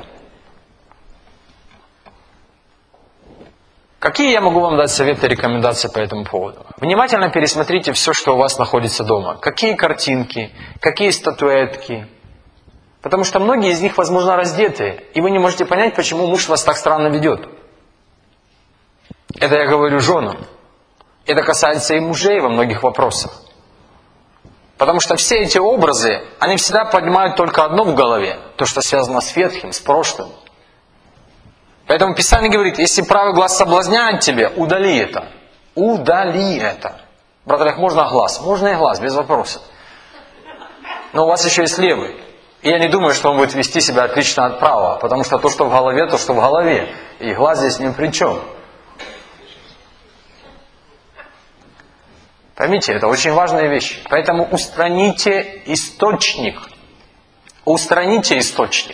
Какие я могу вам дать советы и рекомендации по этому поводу? Внимательно пересмотрите все, что у вас находится дома. Какие картинки, какие статуэтки. Потому что многие из них, возможно, раздетые. И вы не можете понять, почему муж вас так странно ведет. Это я говорю женам. Это касается и мужей во многих вопросах. Потому что все эти образы, они всегда поднимают только одно в голове. То, что связано с ветхим, с прошлым. Поэтому Писание говорит, если правый глаз соблазняет тебя, удали это. Удали это. Брат Олег, можно глаз? Можно и глаз, без вопросов. Но у вас еще есть левый. И я не думаю, что он будет вести себя отлично от правого. Потому что то, что в голове, то, что в голове. И глаз здесь ни при чем. Поймите, это очень важная вещь. Поэтому устраните источник. Устраните источник.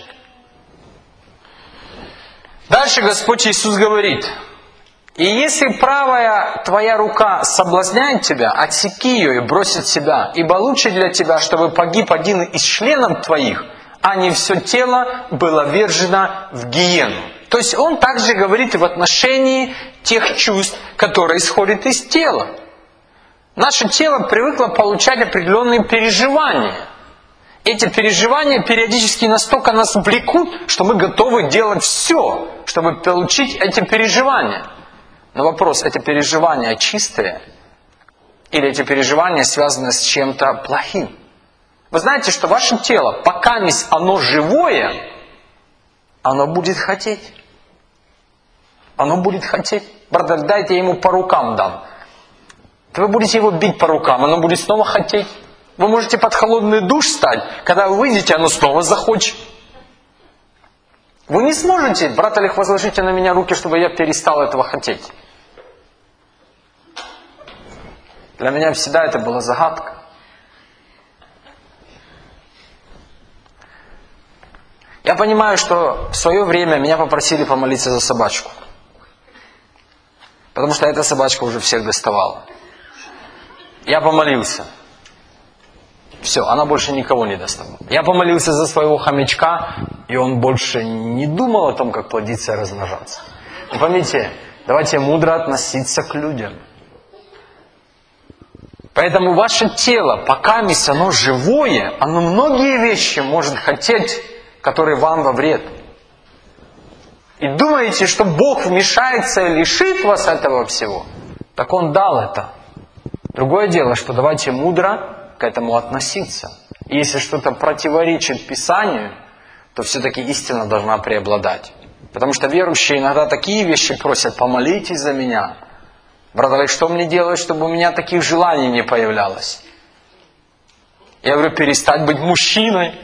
Дальше Господь Иисус говорит, и если правая твоя рука соблазняет тебя, отсеки ее и брось от себя, ибо лучше для тебя, чтобы погиб один из членов твоих, а не все тело было ввержено в гиену. То есть он также говорит и в отношении тех чувств, которые исходят из тела. Наше тело привыкло получать определенные переживания. Эти переживания периодически настолько нас влекут, что мы готовы делать все, чтобы получить эти переживания. Но вопрос, эти переживания чистые? Или эти переживания связаны с чем-то плохим? Вы знаете, что ваше тело, пока оно живое, оно будет хотеть. Оно будет хотеть. Брат, дайте я ему по рукам дам. Вы будете его бить по рукам, оно будет снова хотеть. Вы можете под холодный душ стать, когда вы выйдете, оно снова захочет. Вы не сможете, брат Олег, возложите на меня руки, чтобы я перестал этого хотеть. Для меня всегда это была загадка. Я понимаю, что в свое время меня попросили помолиться за собачку. Потому что эта собачка уже всех доставала. Я помолился. Все, она больше никого не доставала. Я помолился за своего хомячка, и он больше не думал о том, как плодиться и размножаться. Но поймите, давайте мудро относиться к людям. Поэтому ваше тело, пока оно живое, оно многие вещи может хотеть, которые вам во вред. И думаете, что Бог вмешается и лишит вас этого всего? Так Он дал это. Другое дело, что давайте мудро к этому относиться. И если что-то противоречит Писанию, то все-таки истина должна преобладать. Потому что верующие иногда такие вещи просят: помолитесь за меня. Брат Олег, что мне делать, чтобы у меня таких желаний не появлялось? Я говорю, перестать быть мужчиной.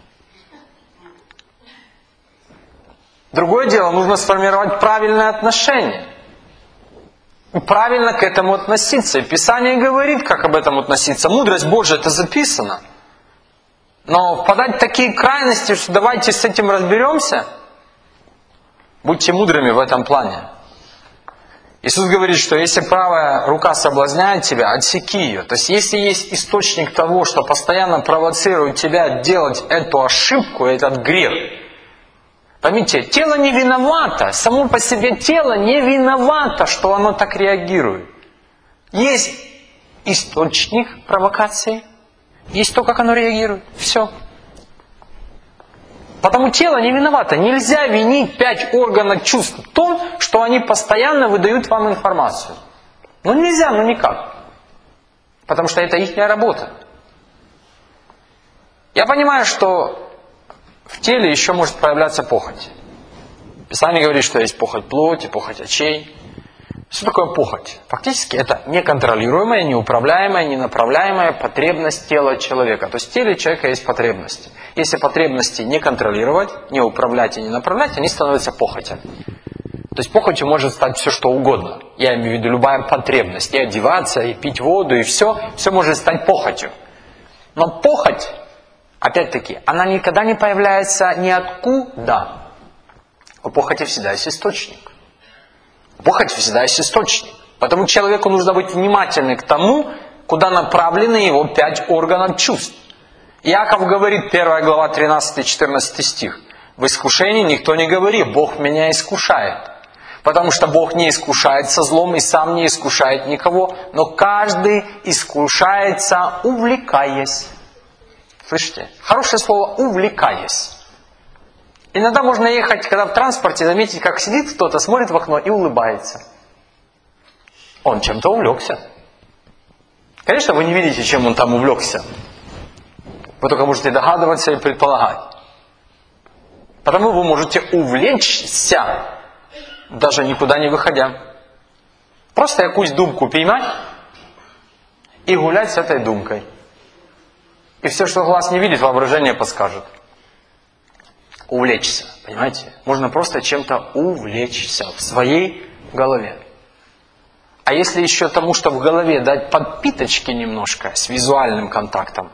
Другое дело, нужно сформировать правильное отношение. И правильно к этому относиться. И Писание говорит, как об этом относиться. Мудрость Божия, это записано. Но впадать в такие крайности, что давайте с этим разберемся. Будьте мудрыми в этом плане. Иисус говорит, что если правая рука соблазняет тебя, отсеки ее. То есть, если есть источник того, что постоянно провоцирует тебя делать эту ошибку, этот грех, поймите, тело не виновато, само по себе тело не виновато, что оно так реагирует. Есть источник провокации, есть то, как оно реагирует. Все. Потому тело не виновато. Нельзя винить 5 органов чувств в том, что они постоянно выдают вам информацию. Ну нельзя, ну никак. Потому что это их работа. Я понимаю, что в теле еще может проявляться похоть. Писание говорит, что есть похоть плоти, похоть очей. Что такое похоть? Фактически это неконтролируемая, неуправляемая, ненаправляемая потребность тела человека. То есть в теле человека есть потребности. Если потребности не контролировать, не управлять и не направлять, они становятся похотями. То есть похотью может стать все, что угодно. Я имею в виду любая потребность. И одеваться, и пить воду, и все. Все может стать похотью. Но похоть, опять-таки, она никогда не появляется ниоткуда. У похоти всегда есть источник. Похоть всегда есть источник. Потому человеку нужно быть внимательным к тому, куда направлены его 5 органов чувств. Иаков говорит, 1 глава 13-14 стих. В искушении никто не говорит, Бог меня искушает. Потому что Бог не искушает со злом и сам не искушает никого, но каждый искушается, увлекаясь. Слышите? Хорошее слово «увлекаясь». Иногда можно ехать, когда в транспорте, заметить, как сидит кто-то, смотрит в окно и улыбается. Он чем-то увлекся. Конечно, вы не видите, чем он там увлекся. Вы только можете догадываться и предполагать. Потому вы можете увлечься, даже никуда не выходя. Просто якусь думку поймать и гулять с этой думкой. И все, что глаз не видит, воображение подскажет. Увлечься, понимаете? Можно просто чем-то увлечься в своей голове. А если еще тому, что в голове дать подпиточки немножко с визуальным контактом,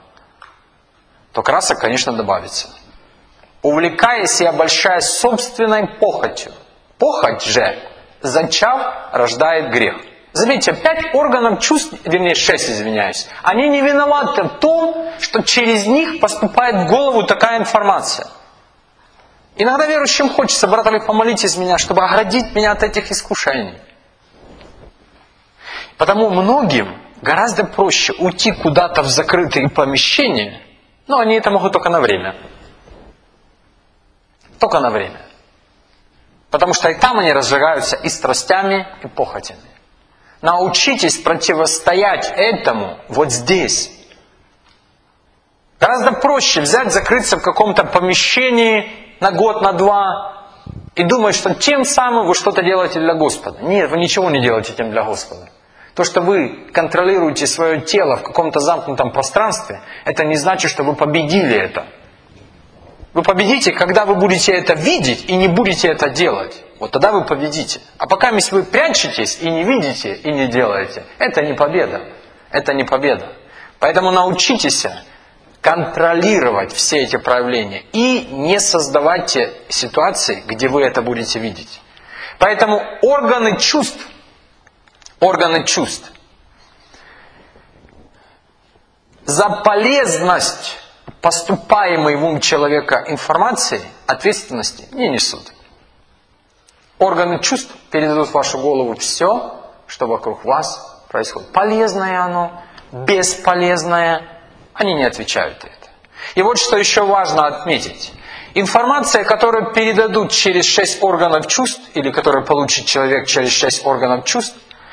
то красок, конечно, добавится. Увлекаясь и обольщаясь собственной похотью. Похоть же, зачав, рождает грех. Заметьте, 5 органов чувств, вернее 6, извиняюсь, они не виноваты в том, что через них поступает в голову такая информация. Иногда верующим хочется, брат Олег, помолитесь меня, чтобы оградить меня от этих искушений. Потому многим гораздо проще уйти куда-то в закрытые помещения, но они это могут только на время. Только на время. Потому что и там они разжигаются и страстями, и похотями. Научитесь противостоять этому вот здесь. Гораздо проще взять, закрыться в каком-то помещении на год, на 2, и думать, что тем самым вы что-то делаете для Господа. Нет, вы ничего не делаете тем для Господа. То, что вы контролируете свое тело в каком-то замкнутом пространстве, это не значит, что вы победили это. Вы победите, когда вы будете это видеть и не будете это делать. Вот тогда вы победите. А пока вы прячетесь и не видите, и не делаете, это не победа. Это не победа. Поэтому научитесь контролировать все эти проявления и не создавайте ситуации, где вы это будете видеть. Поэтому органы чувств за полезность поступаемой в ум человека информации ответственности не несут. Органы чувств передадут в вашу голову все, что вокруг вас происходит. Полезное оно, бесполезное, они не отвечают это. И вот что еще важно отметить. Информация, которую передадут через 6 органов чувств, или которую получит человек через 6 органов чувств,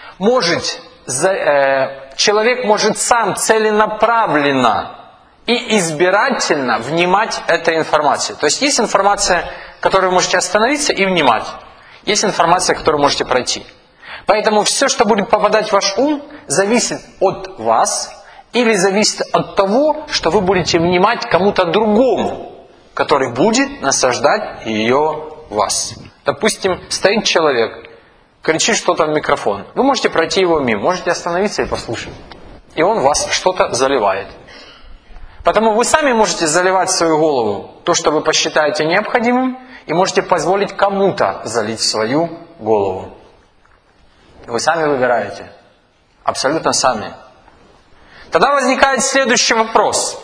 человек может сам целенаправленно и избирательно внимать этой информации. То есть есть информация, которую вы можете остановиться и внимать. Есть информация, которую можете пройти. Поэтому все, что будет попадать в ваш ум, зависит от вас или зависит от того, что вы будете внимать кому-то другому, который будет насаждать ее в вас. Допустим, стоит человек, кричит что-то в микрофон. Вы можете пройти его мимо, можете остановиться и послушать. И он вас что-то заливает. Потому вы сами можете заливать в свою голову то, что вы посчитаете необходимым, и можете позволить кому-то залить в свою голову. Вы сами выбираете. Абсолютно сами. Тогда возникает следующий вопрос.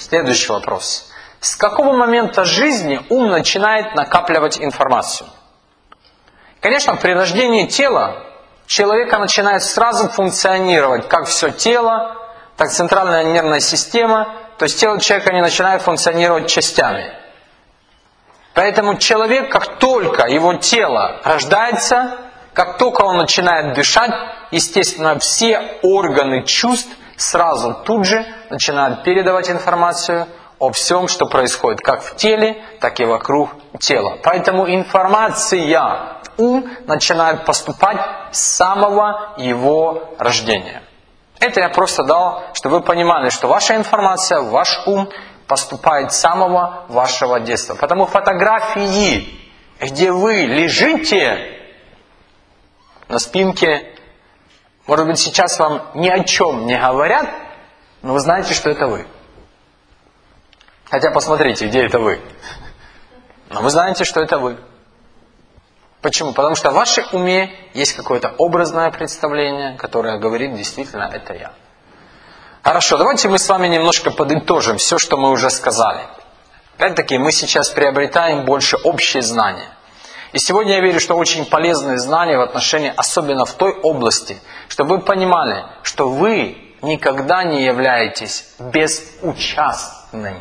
С какого момента жизни ум начинает накапливать информацию? Конечно, при рождении тела человека начинает сразу функционировать как все тело, так центральная нервная система, то есть тело человека не начинает функционировать частями. Поэтому человек, как только его тело рождается, как только он начинает дышать, естественно, все органы чувств сразу тут же начинают передавать информацию о всем, что происходит как в теле, так и вокруг тела. Поэтому информация в ум начинает поступать с самого его рождения. Это я просто дал, чтобы вы понимали, что ваша информация в ваш ум поступает с самого вашего детства. Потому фотографии, где вы лежите на спинке, может быть, сейчас вам ни о чем не говорят, но вы знаете, что это вы. Хотя посмотрите, где это вы. Но вы знаете, что это вы. Почему? Потому что в вашем уме есть какое-то образное представление, которое говорит, действительно, это я. Хорошо, давайте мы с вами немножко подытожим все, что мы уже сказали. Опять-таки, мы сейчас приобретаем больше общие знания. И сегодня я верю, что очень полезные знания в отношении, особенно в той области, чтобы вы понимали, что вы никогда не являетесь безучастными.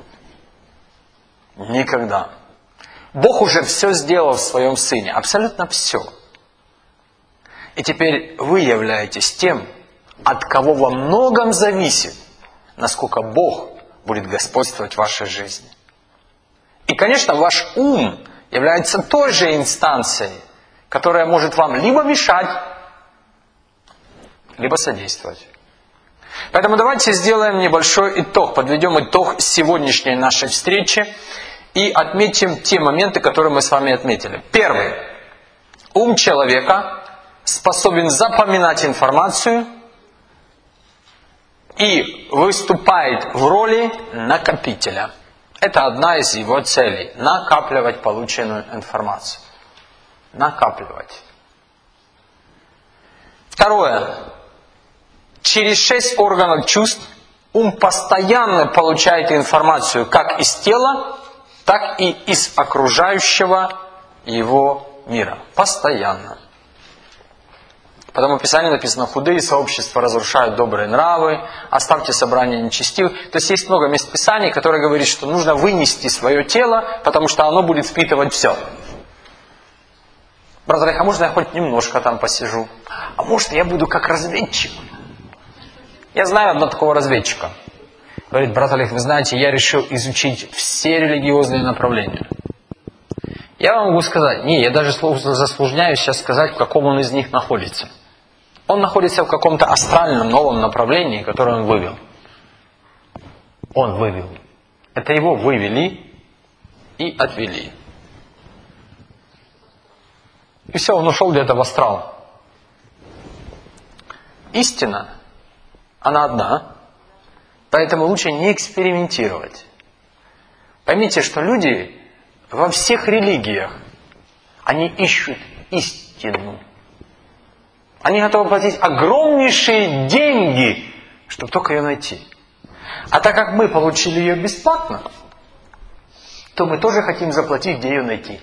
Никогда. Бог уже все сделал в своем Сыне, абсолютно все. И теперь вы являетесь тем, от кого во многом зависит, насколько Бог будет господствовать в вашей жизни. И, конечно, ваш ум является той же инстанцией, которая может вам либо мешать, либо содействовать. Поэтому давайте сделаем небольшой итог, подведем итог сегодняшней нашей встречи и отметим те моменты, которые мы с вами отметили. Первый. Ум человека способен запоминать информацию и выступает в роли накопителя. Это одна из его целей. Накапливать полученную информацию. Накапливать. Второе. Через 6 органов чувств ум постоянно получает информацию как из тела, так и из окружающего его мира. Постоянно. Потому в Писании написано: худые сообщества разрушают добрые нравы, оставьте собрание нечестивых. То есть есть много мест Писаний, которые говорят, что нужно вынести свое тело, потому что оно будет впитывать все. Брат Олег, а можно я хоть немножко там посижу? А может я буду как разведчик? Я знаю одного такого разведчика. Говорит: брат Олег, вы знаете, я решил изучить все религиозные направления. Я вам могу сказать, я даже заслужняюсь сейчас сказать, в каком он из них находится. Он находится в каком-то астральном новом направлении, которое он вывел. Он вывел. Это его вывели и отвели. И все, он ушел где-то в астрал. Истина, она одна. Поэтому лучше не экспериментировать. Поймите, что люди во всех религиях, они ищут истину. Они готовы платить огромнейшие деньги, чтобы только ее найти. А так как мы получили ее бесплатно, то мы тоже хотим заплатить, где ее найти.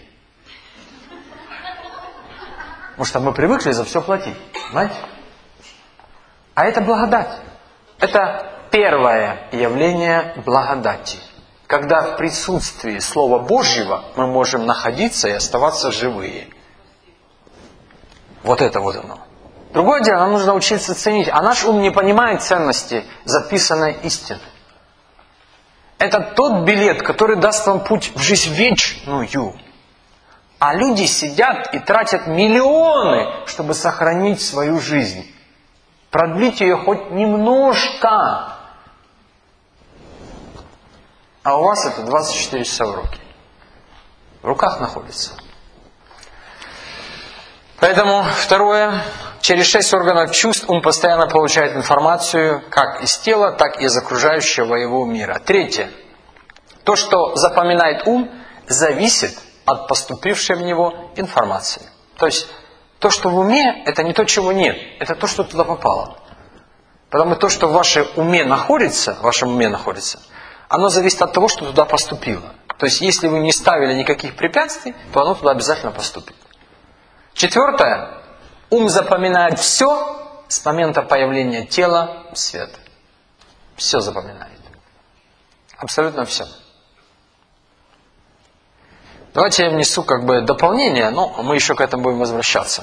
Потому что мы привыкли за все платить. Понимаете? А это благодать. Это первое явление благодати. Когда в присутствии Слова Божьего мы можем находиться и оставаться живые. Вот это вот оно. Другое дело, нам нужно учиться ценить. А наш ум не понимает ценности записанной истины. Это тот билет, который даст вам путь в жизнь вечную. А люди сидят и тратят миллионы, чтобы сохранить свою жизнь. Продлить ее хоть немножко. А у вас это 24 часа в руке. В руках находится. Поэтому, второе, через 6 органов чувств ум постоянно получает информацию как из тела, так и из окружающего его мира. Третье, то, что запоминает ум, зависит от поступившей в него информации. То есть, То, что в уме, это не то, чего нет. Это то, что туда попало. Потому что то, что в вашем уме находится, оно зависит от того, что туда поступило. То есть, если вы не ставили никаких препятствий, то оно туда обязательно поступит. Четвертое. Ум запоминает все с момента появления тела в свет. Все запоминает. Абсолютно все. Давайте я внесу дополнение, но мы еще к этому будем возвращаться.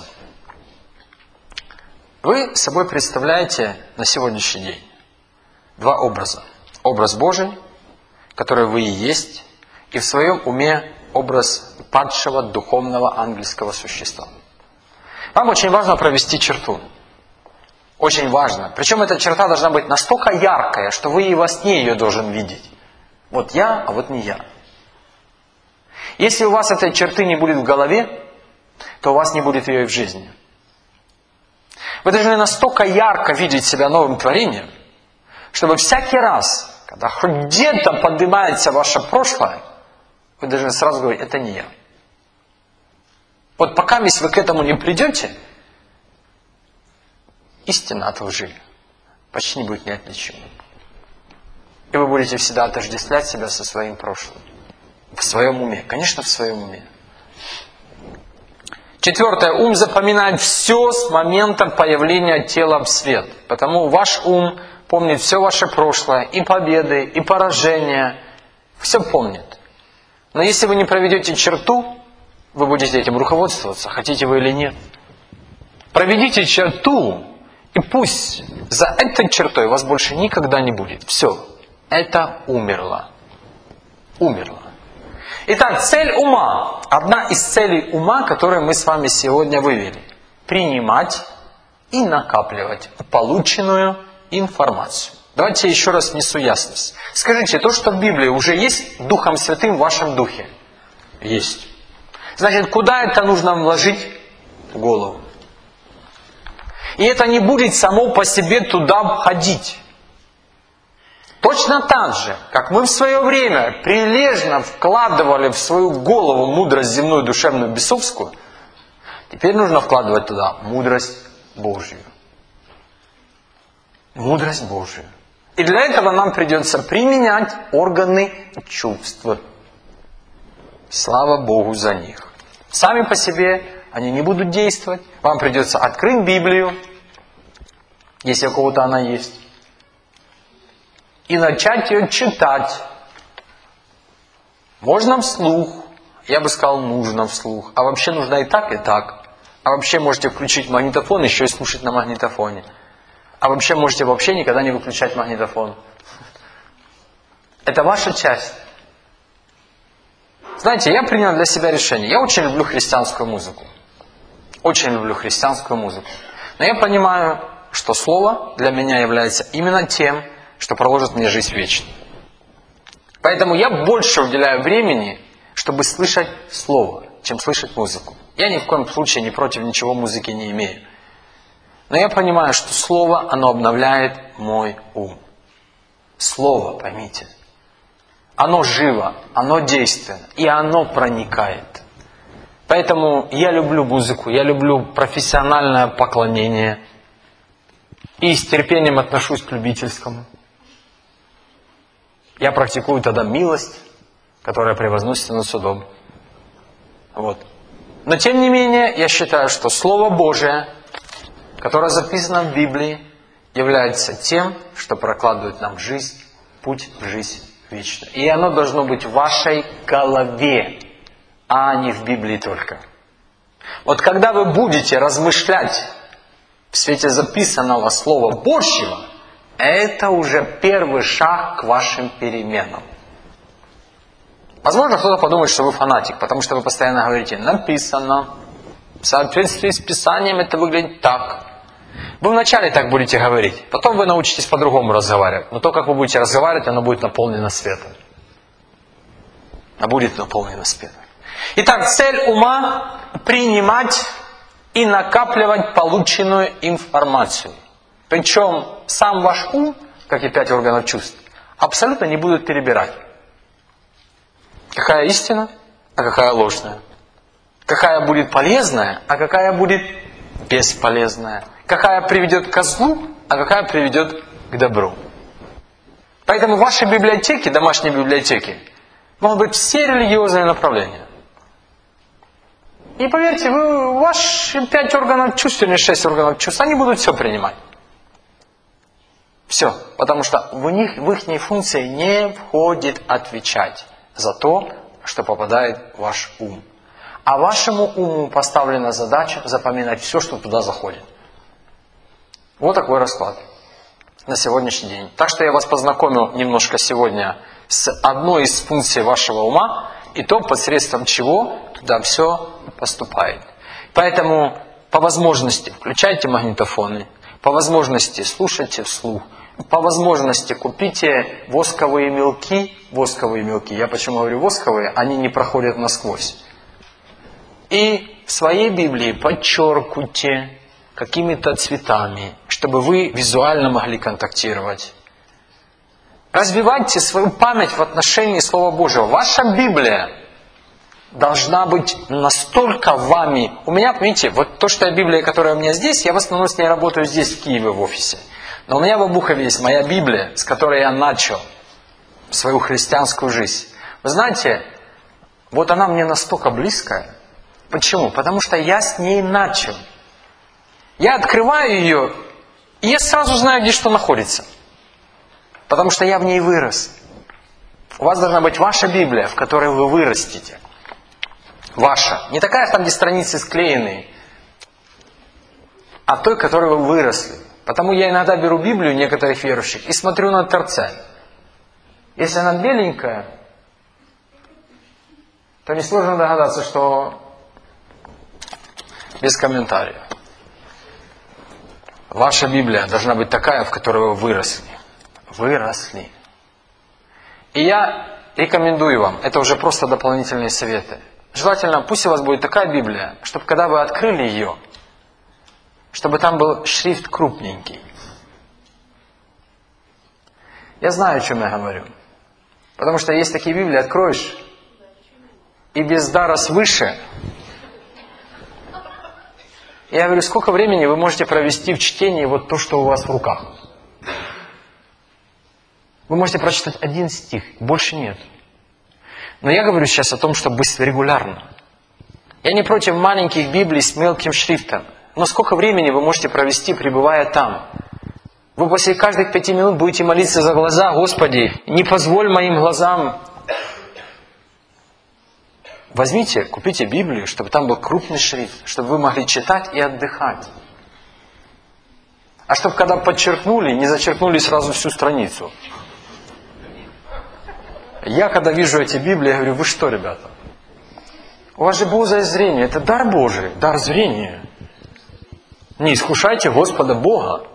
Вы собой представляете на сегодняшний день два образа. Образ Божий, который вы и есть, и в своем уме образ падшего духовного ангельского существа. Вам очень важно провести черту. Очень важно. Причем эта черта должна быть настолько яркая, что вы и во сне ее должен видеть. Вот я, а вот не я. Если у вас этой черты не будет в голове, то у вас не будет ее и в жизни. Вы должны настолько ярко видеть себя новым творением, чтобы всякий раз, когда хоть где-то поднимается ваше прошлое, вы должны сразу говорить, это не я. Вот пока вы к этому не придете, истина от лжи почти не будет неотличима. И вы будете всегда отождествлять себя со своим прошлым. В своем уме. Конечно, в своем уме. Четвертое. Ум запоминает все с момента появления тела в свет. Потому ваш ум помнит все ваше прошлое, и победы, и поражения. Все помнит. Но если вы не проведете черту, вы будете этим руководствоваться, хотите вы или нет. Проведите черту, и пусть за этой чертой вас больше никогда не будет. Все. Это умерло. Умерло. Итак, цель ума. Одна из целей ума, которую мы с вами сегодня вывели. Принимать и накапливать полученную информацию. Давайте я еще раз внесу ясность. Скажите, то, что в Библии уже есть Духом Святым в вашем духе? Есть. Значит, куда это нужно вложить? В голову. И это не будет само по себе туда входить. Точно так же, как мы в свое время прилежно вкладывали в свою голову мудрость земную, душевную, бесовскую, теперь нужно вкладывать туда мудрость Божью. Мудрость Божью. И для этого нам придется применять органы чувств. Слава Богу за них. Сами по себе они не будут действовать. Вам придется открыть Библию, если у кого-то она есть, и начать ее читать. Можно вслух. Я бы сказал, нужно вслух. А вообще нужно и так, и так. А вообще можете включить магнитофон, еще и слушать на магнитофоне. А вообще можете вообще никогда не выключать магнитофон. Это ваша часть. Знаете, я принял для себя решение. Я очень люблю христианскую музыку. Очень люблю христианскую музыку. Но я понимаю, что слово для меня является именно тем, что проложит мне жизнь вечную. Поэтому я больше уделяю времени, чтобы слышать слово, чем слышать музыку. Я ни в коем случае ни против ничего музыки не имею. Но я понимаю, что слово, оно обновляет мой ум. Слово, поймите, оно живо, оно действенно, и оно проникает. Поэтому я люблю музыку, я люблю профессиональное поклонение. И с терпением отношусь к любительскому. Я практикую тогда милость, которая превозносится над судом. Вот. Но тем не менее, я считаю, что Слово Божие, которое записано в Библии, является тем, что прокладывает нам жизнь, путь в жизнь вечную. И оно должно быть в вашей голове, а не в Библии только. Вот когда вы будете размышлять в свете записанного Слова Божьего, это уже первый шаг к вашим переменам. Возможно, кто-то подумает, что вы фанатик, потому что вы постоянно говорите, написано, в соответствии с Писанием это выглядит так. Вы вначале так будете говорить, потом вы научитесь по-другому разговаривать. Но то, как вы будете разговаривать, оно будет наполнено светом. А будет наполнено светом. Итак, цель ума – принимать и накапливать полученную информацию. Причем сам ваш ум, как и 5 органов чувств, абсолютно не будут перебирать. Какая истина, а какая ложная. Какая будет полезная, а какая будет бесполезная. Какая приведет к злу, а какая приведет к добру. Поэтому в вашей библиотеке, домашней библиотеке, могут быть все религиозные направления. И поверьте, ваши 5 органов чувств или 6 органов чувств, они будут все принимать. Все. Потому что в их функции не входит отвечать за то, что попадает в ваш ум. А вашему уму поставлена задача запоминать все, что туда заходит. Вот такой расклад на сегодняшний день. Так что я вас познакомил немножко сегодня с одной из функций вашего ума, и то, посредством чего туда все поступает. Поэтому по возможности включайте магнитофоны, по возможности слушайте вслух, по возможности купите восковые мелки. Я почему говорю восковые? Они не проходят насквозь. И в своей Библии подчеркните какими-то цветами, чтобы вы визуально могли контактировать. Развивайте свою память в отношении Слова Божьего. Ваша Библия должна быть настолько вами... У меня, видите, вот то, что Библия, которая у меня здесь, я в основном с ней работаю здесь, в Киеве, в офисе. Но у меня в Обухове есть моя Библия, с которой я начал свою христианскую жизнь. Вы знаете, вот она мне настолько близкая. Почему? Потому что я с ней начал. Я открываю ее, и я сразу знаю, где что находится. Потому что я в ней вырос. У вас должна быть ваша Библия, в которой вы вырастете. Ваша. Не такая там, где страницы склеенные, а той, в которой вы выросли. Потому я иногда беру Библию некоторых верующих и смотрю на торце. Если она беленькая, то несложно догадаться, что без комментариев. Ваша Библия должна быть такая, в которой вы выросли. Выросли. И я рекомендую вам, это уже просто дополнительные советы. Желательно, пусть у вас будет такая Библия, чтобы когда вы открыли ее, чтобы там был шрифт крупненький. Я знаю, о чем я говорю. Потому что есть такие Библии, откроешь, и без дара свыше. Я говорю, сколько времени вы можете провести в чтении вот то, что у вас в руках? Вы можете прочитать 1 стих, больше нет. Но я говорю сейчас о том, что быть регулярно. Я не против маленьких Библий с мелким шрифтом. Но сколько времени вы можете провести, пребывая там? Вы после каждых 5 минут будете молиться за глаза: Господи, не позволь моим глазам. Возьмите, купите Библию, чтобы там был крупный шрифт, чтобы вы могли читать и отдыхать. А чтобы когда подчеркнули, не зачеркнули сразу всю страницу. Я когда вижу эти Библии, я говорю, вы что, ребята? У вас же Божье зрение, это дар Божий, дар зрения. Не искушайте Господа Бога.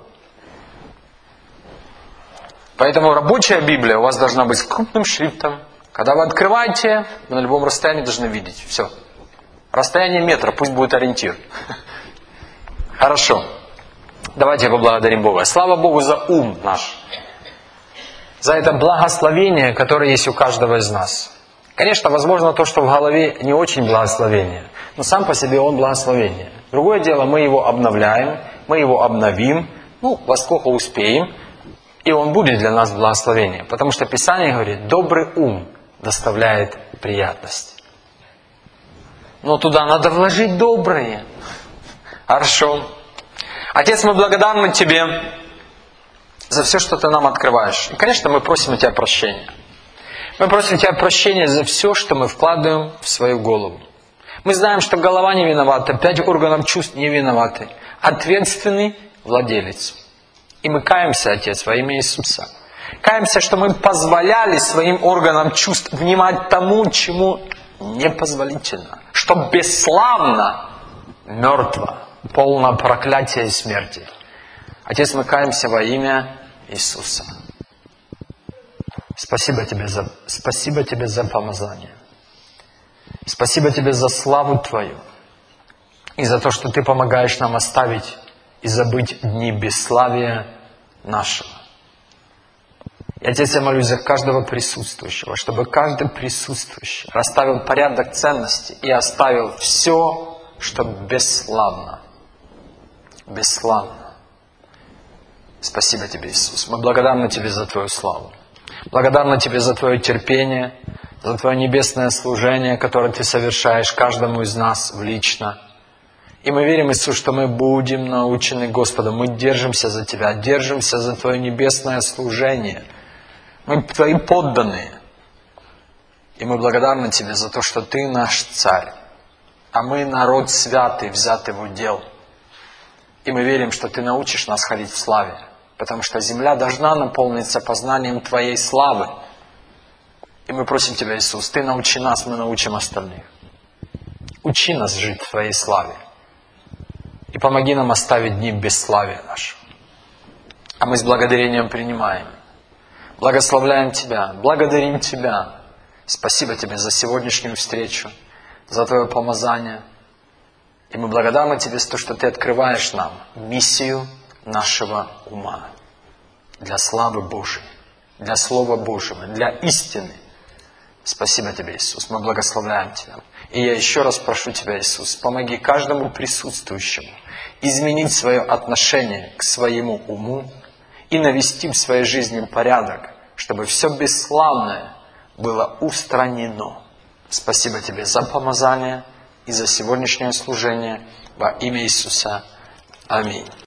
Поэтому рабочая Библия у вас должна быть с крупным шрифтом. Когда вы открываете, вы на любом расстоянии должны видеть. Все. Расстояние метра, пусть будет ориентир. Хорошо. Давайте поблагодарим Бога. Слава Богу за ум наш. За это благословение, которое есть у каждого из нас. Конечно, возможно, то, что в голове не очень благословение. Но сам по себе он благословение. Другое дело, мы его обновляем, мы его обновим, во сколько успеем, и он будет для нас благословение. Потому что Писание говорит, добрый ум доставляет приятность. Но туда надо вложить доброе. Хорошо. Отец, мы благодарны Тебе за все, что Ты нам открываешь. И, конечно, мы просим у Тебя прощения. Мы просим Тебя прощения за все, что мы вкладываем в свою голову. Мы знаем, что голова не виновата, 5 органов чувств не виноваты. Ответственный владелец. И мы каемся, Отец, во имя Иисуса. Каемся, что мы позволяли своим органам чувств внимать тому, чему непозволительно. Что бесславно, мертво, полно проклятия и смерти. Отец, мы каемся во имя Иисуса. Спасибо Тебе за помазание. Спасибо Тебе за славу Твою. И за то, что Ты помогаешь нам оставить и забыть дни бесславия нашего. И, Отец, я молюсь за каждого присутствующего, чтобы каждый присутствующий расставил порядок ценностей и оставил все, что бесславно. бесславно. Спасибо Тебе, Иисус. Мы благодарны Тебе за Твою славу. Благодарны Тебе за Твое терпение, за Твое небесное служение, которое Ты совершаешь каждому из нас лично. И мы верим, Иисус, что мы будем научены Господом. Мы держимся за Тебя, держимся за Твое небесное служение. Мы Твои подданные. И мы благодарны Тебе за то, что Ты наш Царь, а мы народ святый, взятый в удел. И мы верим, что Ты научишь нас ходить в славе, потому что земля должна наполниться познанием Твоей славы. И мы просим Тебя, Иисус, Ты научи нас, мы научим остальных. Учи нас жить в Твоей славе. И помоги нам оставить дни бесславия нашего. А мы с благодарением принимаем. Благословляем Тебя, благодарим Тебя. Спасибо Тебе за сегодняшнюю встречу, за Твое помазание. И мы благодарны Тебе за то, что Ты открываешь нам миссию нашего ума для славы Божией, для Слова Божьего, для истины. Спасибо Тебе, Иисус. Мы благословляем Тебя. И я еще раз прошу Тебя, Иисус, помоги каждому присутствующему изменить свое отношение к своему уму и навести в своей жизни порядок, чтобы все бесславное было устранено. Спасибо Тебе за помазание и за сегодняшнее служение во имя Иисуса. Аминь.